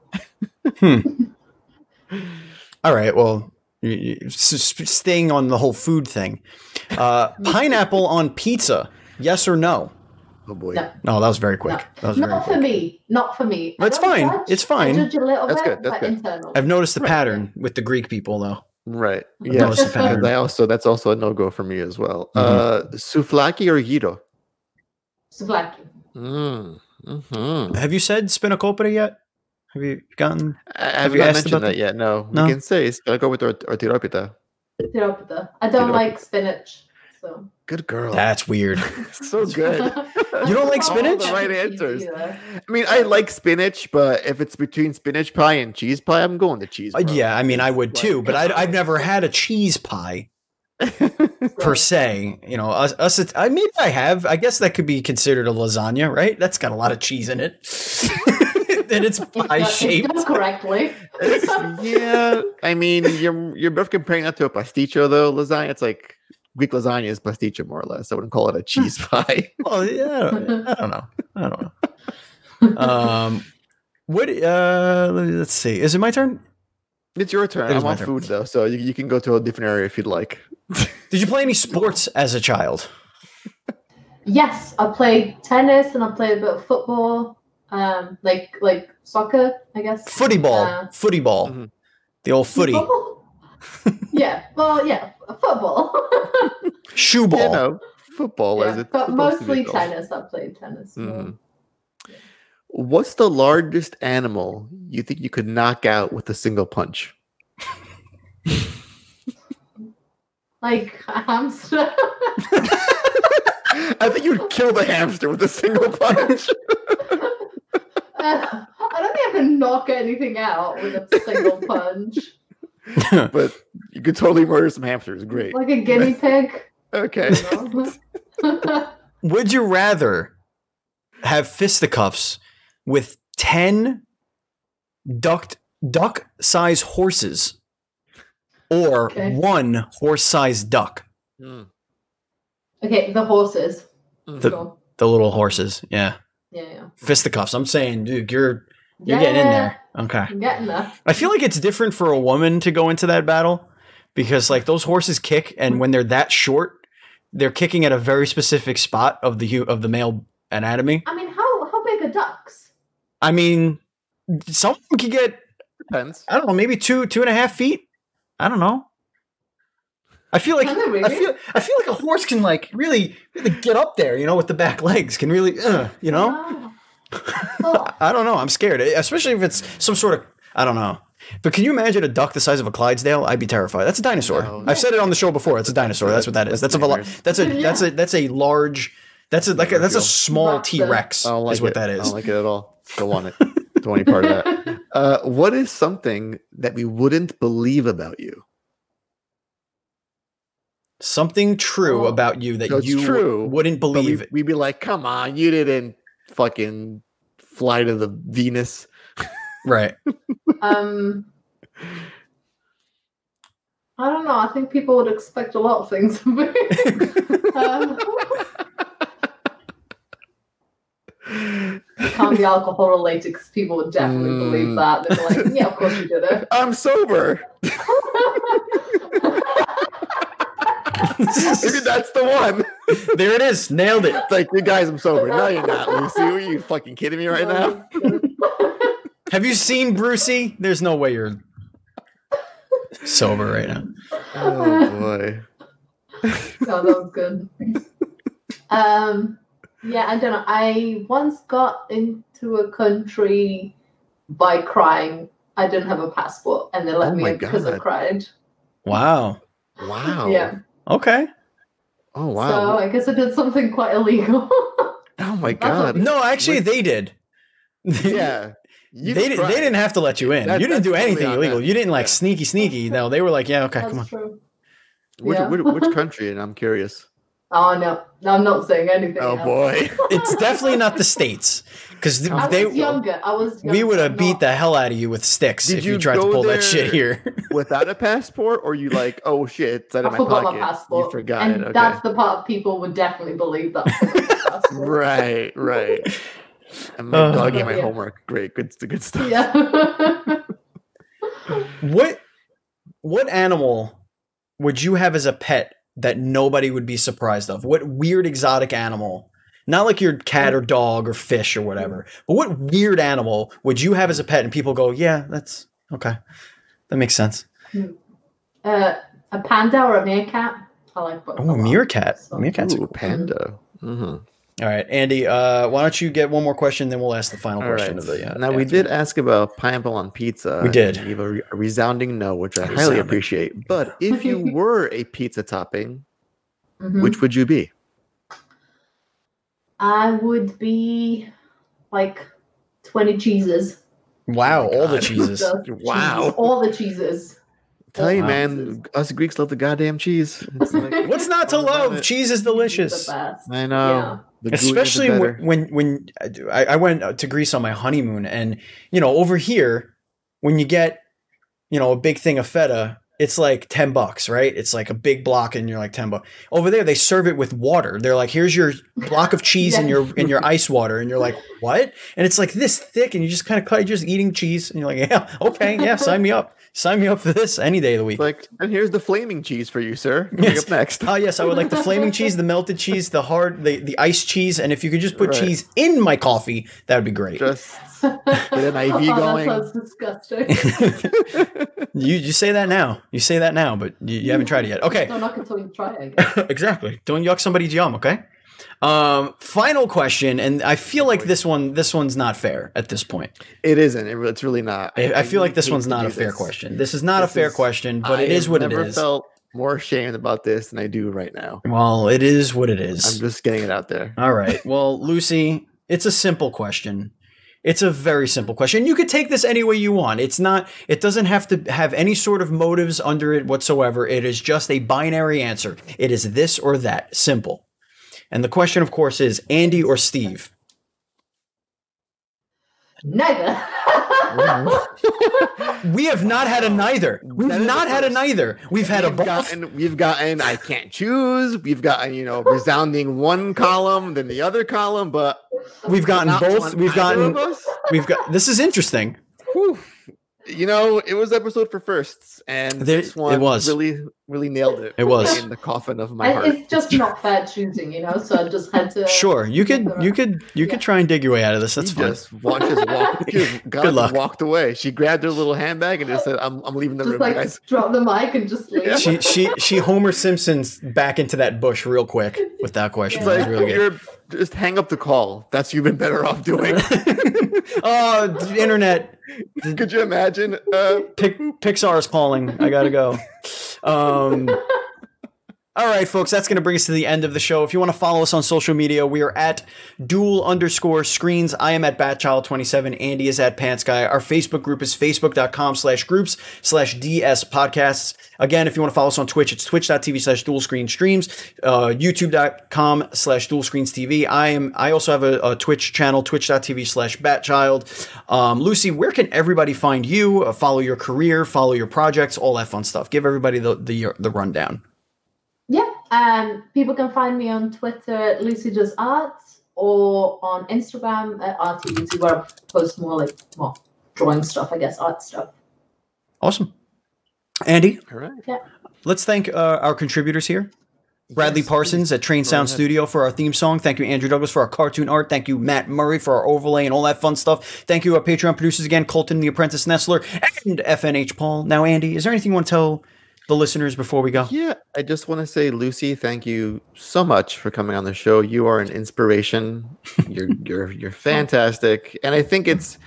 All right. Well, staying on the whole food thing. Pineapple on pizza? Yes or no? Oh boy. No. No, that was very quick. No. That was very Not for quick. me. Not for me. I That's don't fine. judge. It's fine. I judge a little That's bit, good. That's but good. internal. I've noticed the Right, pattern with the Greek people, though. Right. I've Yeah. noticed the pattern. That's also a no-go for me as well. Mhm. Souvlaki or gyro? Souvlaki. Have you said spanakopita yet? Have you gotten? Have you you not asked mentioned about that yet? No. No? We can say go with or tiropita. Tiropita. I don't Tiropita. like spinach. So Good girl. That's weird. so good. You don't like All spinach? the right answers. I mean, I like spinach, but if it's between spinach pie and cheese pie, I'm going to cheese pie. Yeah, I mean, I would too, but I've never had a cheese pie per se. You know, maybe I have. I guess that could be considered a lasagna, right? That's got a lot of cheese in it, and it's pie shaped. Done correctly. Yeah, I mean, you're both comparing that to a pasticcio though. Lasagna, it's like Greek lasagna is pasticcio more or less. I wouldn't call it a cheese pie. Well, yeah, I don't know. Let's see. Is it my turn? It's your turn. It is I'm my on turn. food though, so you can go to a different area if you'd like. Did you play any sports as a child? Yes, I played tennis and I played a bit of football. Like soccer, I guess. Footy ball. Mhm. The old footy. Football? Yeah, well, yeah, football. Shoe ball. You know, football is Yeah, it? but supposed to be mostly called? tennis. I played tennis. Mhm. What's the largest animal you think you could knock out with a single punch? Like a hamster. I think you'd kill the hamster with a single punch. I don't think I can knock anything out with a single punch. But you could totally murder some hamsters. Great. Like a guinea pig. Okay. You know? Would you rather have fisticuffs with 10 duck-sized horses or Okay. one horse-sized duck? Mm. Okay, the horses. The- Go. The little horses. Yeah. Yeah. Fisticuffs. I'm saying, dude, you're getting in there. Okay. I'm getting there. I feel like it's different for a woman to go into that battle because like those horses kick, and when they're that short, they're kicking at a very specific spot of the male anatomy. I mean, how big are ducks? I mean, some of them can get, Depends. I don't know, maybe 2.5 feet. I don't know. I feel like Can they really? I feel like a horse can like really get up there, you know, with the back legs. Can really, you know. Wow. Well, I don't know. I'm scared, especially if it's some sort of, I don't know. But can you imagine a duck the size of a Clydesdale? I'd be terrified. That's a dinosaur. No. I've said it on the show before. It's a dinosaur. That's what that is. That's a large. That's a small Raptor. T-Rex. I don't like is what it. that I is. don't like it at all. Don't want it. Don't want any part of that. What is something that we wouldn't believe about you? Something true Oh. about you that So it's you true, wouldn't But believe. we'd be like, come on, you didn't fucking fly to the Venus. Right. I don't know. I think people would expect a lot of things from me. It can't be alcohol related because people would definitely believe that. They'd be like, yeah, of course you did it. I'm sober. Maybe that's the one. There it is. Nailed it. It's like, you guys, I'm sober. No, you're not, Lucy. Are you fucking kidding me right now? Have you seen Brucey? There's no way you're sober right now. Oh boy. No, that was good. Yeah, I don't know. I once got into a country by crying. I didn't have a passport, and they let Oh me my in because I God. cried. Wow. Wow. Yeah. Okay. Oh So wow. I guess I did something quite illegal. Oh my That's what- god. No, actually, they did. Yeah. You They cried. didn't have to let you in. That- You didn't do that's totally anything on illegal. them. You didn't like Yeah. sneaky. No, they were like, yeah, okay, That's come on. true. Which, Yeah. which country? And I'm curious. Oh no, I'm not saying anything. Oh else. boy. It's definitely not the States, because I they was younger. we would have I'm beat not- the hell out of you with sticks Did if you you tried to go pull that there- shit here. Without a passport, or you like, oh shit, it's out of I my forgot pocket. my passport. You forgot and it. Okay. that's the part people would definitely believe that. I forgot my passport. Right. I'm like, dogging my Yeah. homework. Great, good stuff. Yeah. What animal would you have as a pet that nobody would be surprised of? What weird exotic animal? Not like your cat or dog or fish or whatever, but what weird animal would you have as a pet and people go, yeah, that's okay. That makes sense. A panda or a meerkat? I like both. Oh, a lot. meerkat. So- Meerkat's Ooh, panda. Mm-hmm. all right, Andy. Why don't you get one more question, then we'll ask the final All question right. of the. Now we did ask about pineapple on pizza. We did. and you gave a resounding no, which I highly Resounding. appreciate. But if you were a pizza topping, Mhm. which would you be? I would be like 20 cheeses. Wow, Oh my all the God. cheeses. Just Wow. cheeses, all the cheeses. Tell you, Wow. man, us Greeks love the goddamn cheese. It's like, What's not to all about love? it. Cheese is delicious. The best. I know. Yeah. The gooey is the Especially better. when I went to Greece on my honeymoon, and over here when you get a big thing of feta, it's like $10, right? It's like a big block, and you're like $10. Over there, they serve it with water. They're like, "Here's your block of cheese in your ice water," and you're like, "What?" And it's like this thick, and you just kind of cut. You're just eating cheese, and you're like, "Yeah, okay, yeah, sign me up. Sign me up for this any day of the week." It's like, and here's the flaming cheese for you, sir. Coming Yes. up next. Oh yes, I would like the flaming cheese, the melted cheese, the iced cheese, and if you could just put Right. cheese in my coffee, that would be great. Just get an IV going. That sounds disgusting. You say that now. You say that now, but you haven't tried it yet. Okay, Don't knock until you try it again. exactly. Don't yuck somebody's yum. Okay. Final question, and I feel like this one's not fair at this point. It isn't. It's really not. I feel like this hate one's to not do a fair this. question. This is not a This fair is- question, but I it is have what it never is. felt more ashamed about this than I do right now. Well, it is what it is. I'm just getting it out there. All right. Well, Lucy, it's a simple question. It's a very simple question. You could take this any way you want. It doesn't have to have any sort of motives under it whatsoever. It is just a binary answer. It is this or that. Simple. And the question, of course, is Andy or Steve? Neither. We have not had a neither. We've That is not the had a first. neither. We've had a both. We've gotten I can't choose. We've gotten, resounding one column, then the other column, but We've gotten not both. one We've either gotten. of us. We've got. This is interesting. Whew. You know, it was episode for firsts, and this one it was really nailed it. It was in the coffin of my heart. It's just not fair choosing, so I just had to. Sure, you could try and dig your way out of this. That's fine. Good luck. Walked away. She grabbed her little handbag and just said, "I'm leaving the room, guys." Drop the mic and just leave. She Homer Simpsons back into that bush real quick with that question. Like, That was really good. Just hang up the call. That's you've been better off doing. Oh, the internet. Could you imagine? Pixar's calling. I gotta go. All right, folks, that's going to bring us to the end of the show. If you want to follow us on social media, we are at dual_screens. I am at Batchild27. Andy is at PantsGuy. Our Facebook group is facebook.com/groups/DS podcasts. Again, if you want to follow us on Twitch, it's twitch.tv/dualscreenstreams, youtube.com/dualscreens.tv. I also have a Twitch channel, twitch.tv/Batchild. Lucy, where can everybody find you, follow your career, follow your projects, all that fun stuff? Give everybody the rundown. Yeah, people can find me on Twitter at Lucy Does Art or on Instagram at RTLucy, where I post more drawing stuff, I guess, art stuff. Awesome. Andy? All right. Yeah. Let's thank our contributors here. Bradley Parsons at Train Sound Studio for our theme song. Thank you, Andrew Douglas, for our cartoon art. Thank you, Matt Murray, for our overlay and all that fun stuff. Thank you, our Patreon producers again, Colton, the Apprentice Nestler, and FNH Paul. Now, Andy, is there anything you want to tell the listeners before we go? Yeah, I just want to say, Lucy, thank you so much for coming on the show. You are an inspiration. You're fantastic, and I think it's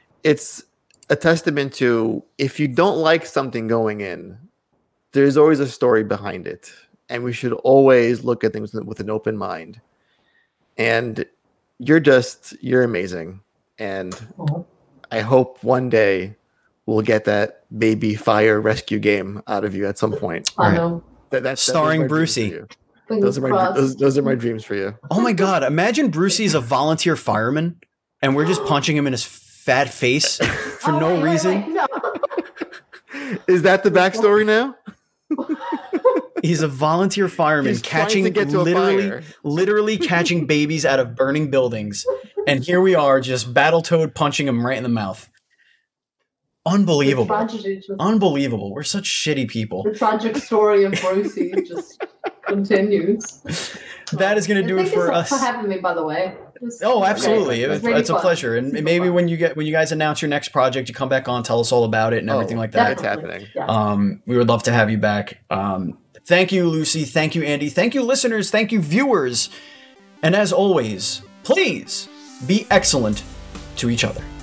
a testament to, if you don't like something going in, there's always a story behind it, and we should always look at things with an open mind. And you're amazing, and I hope one day we'll get that baby fire rescue game out of you at some point. I know. That's starring Brucey. Those are my dreams for you. Oh my God! Imagine Brucey's a volunteer fireman, and we're just punching him in his fat face for no reason. No. Is that the backstory now? He's a volunteer fireman catching literally catching babies out of burning buildings, and here we are just Battletoad punching him right in the mouth. Unbelievable. Unbelievable. We're such shitty people. The tragic story of Brucey just continues. That is going to do it for us. Thank you for having me, by the way. Oh, absolutely. It's a pleasure. And maybe when you guys announce your next project, you come back on, tell us all about it and everything like that. It's happening. Yeah. We would love to have you back. Thank you, Lucy. Thank you, Andy. Thank you, listeners. Thank you, viewers. And as always, please be excellent to each other.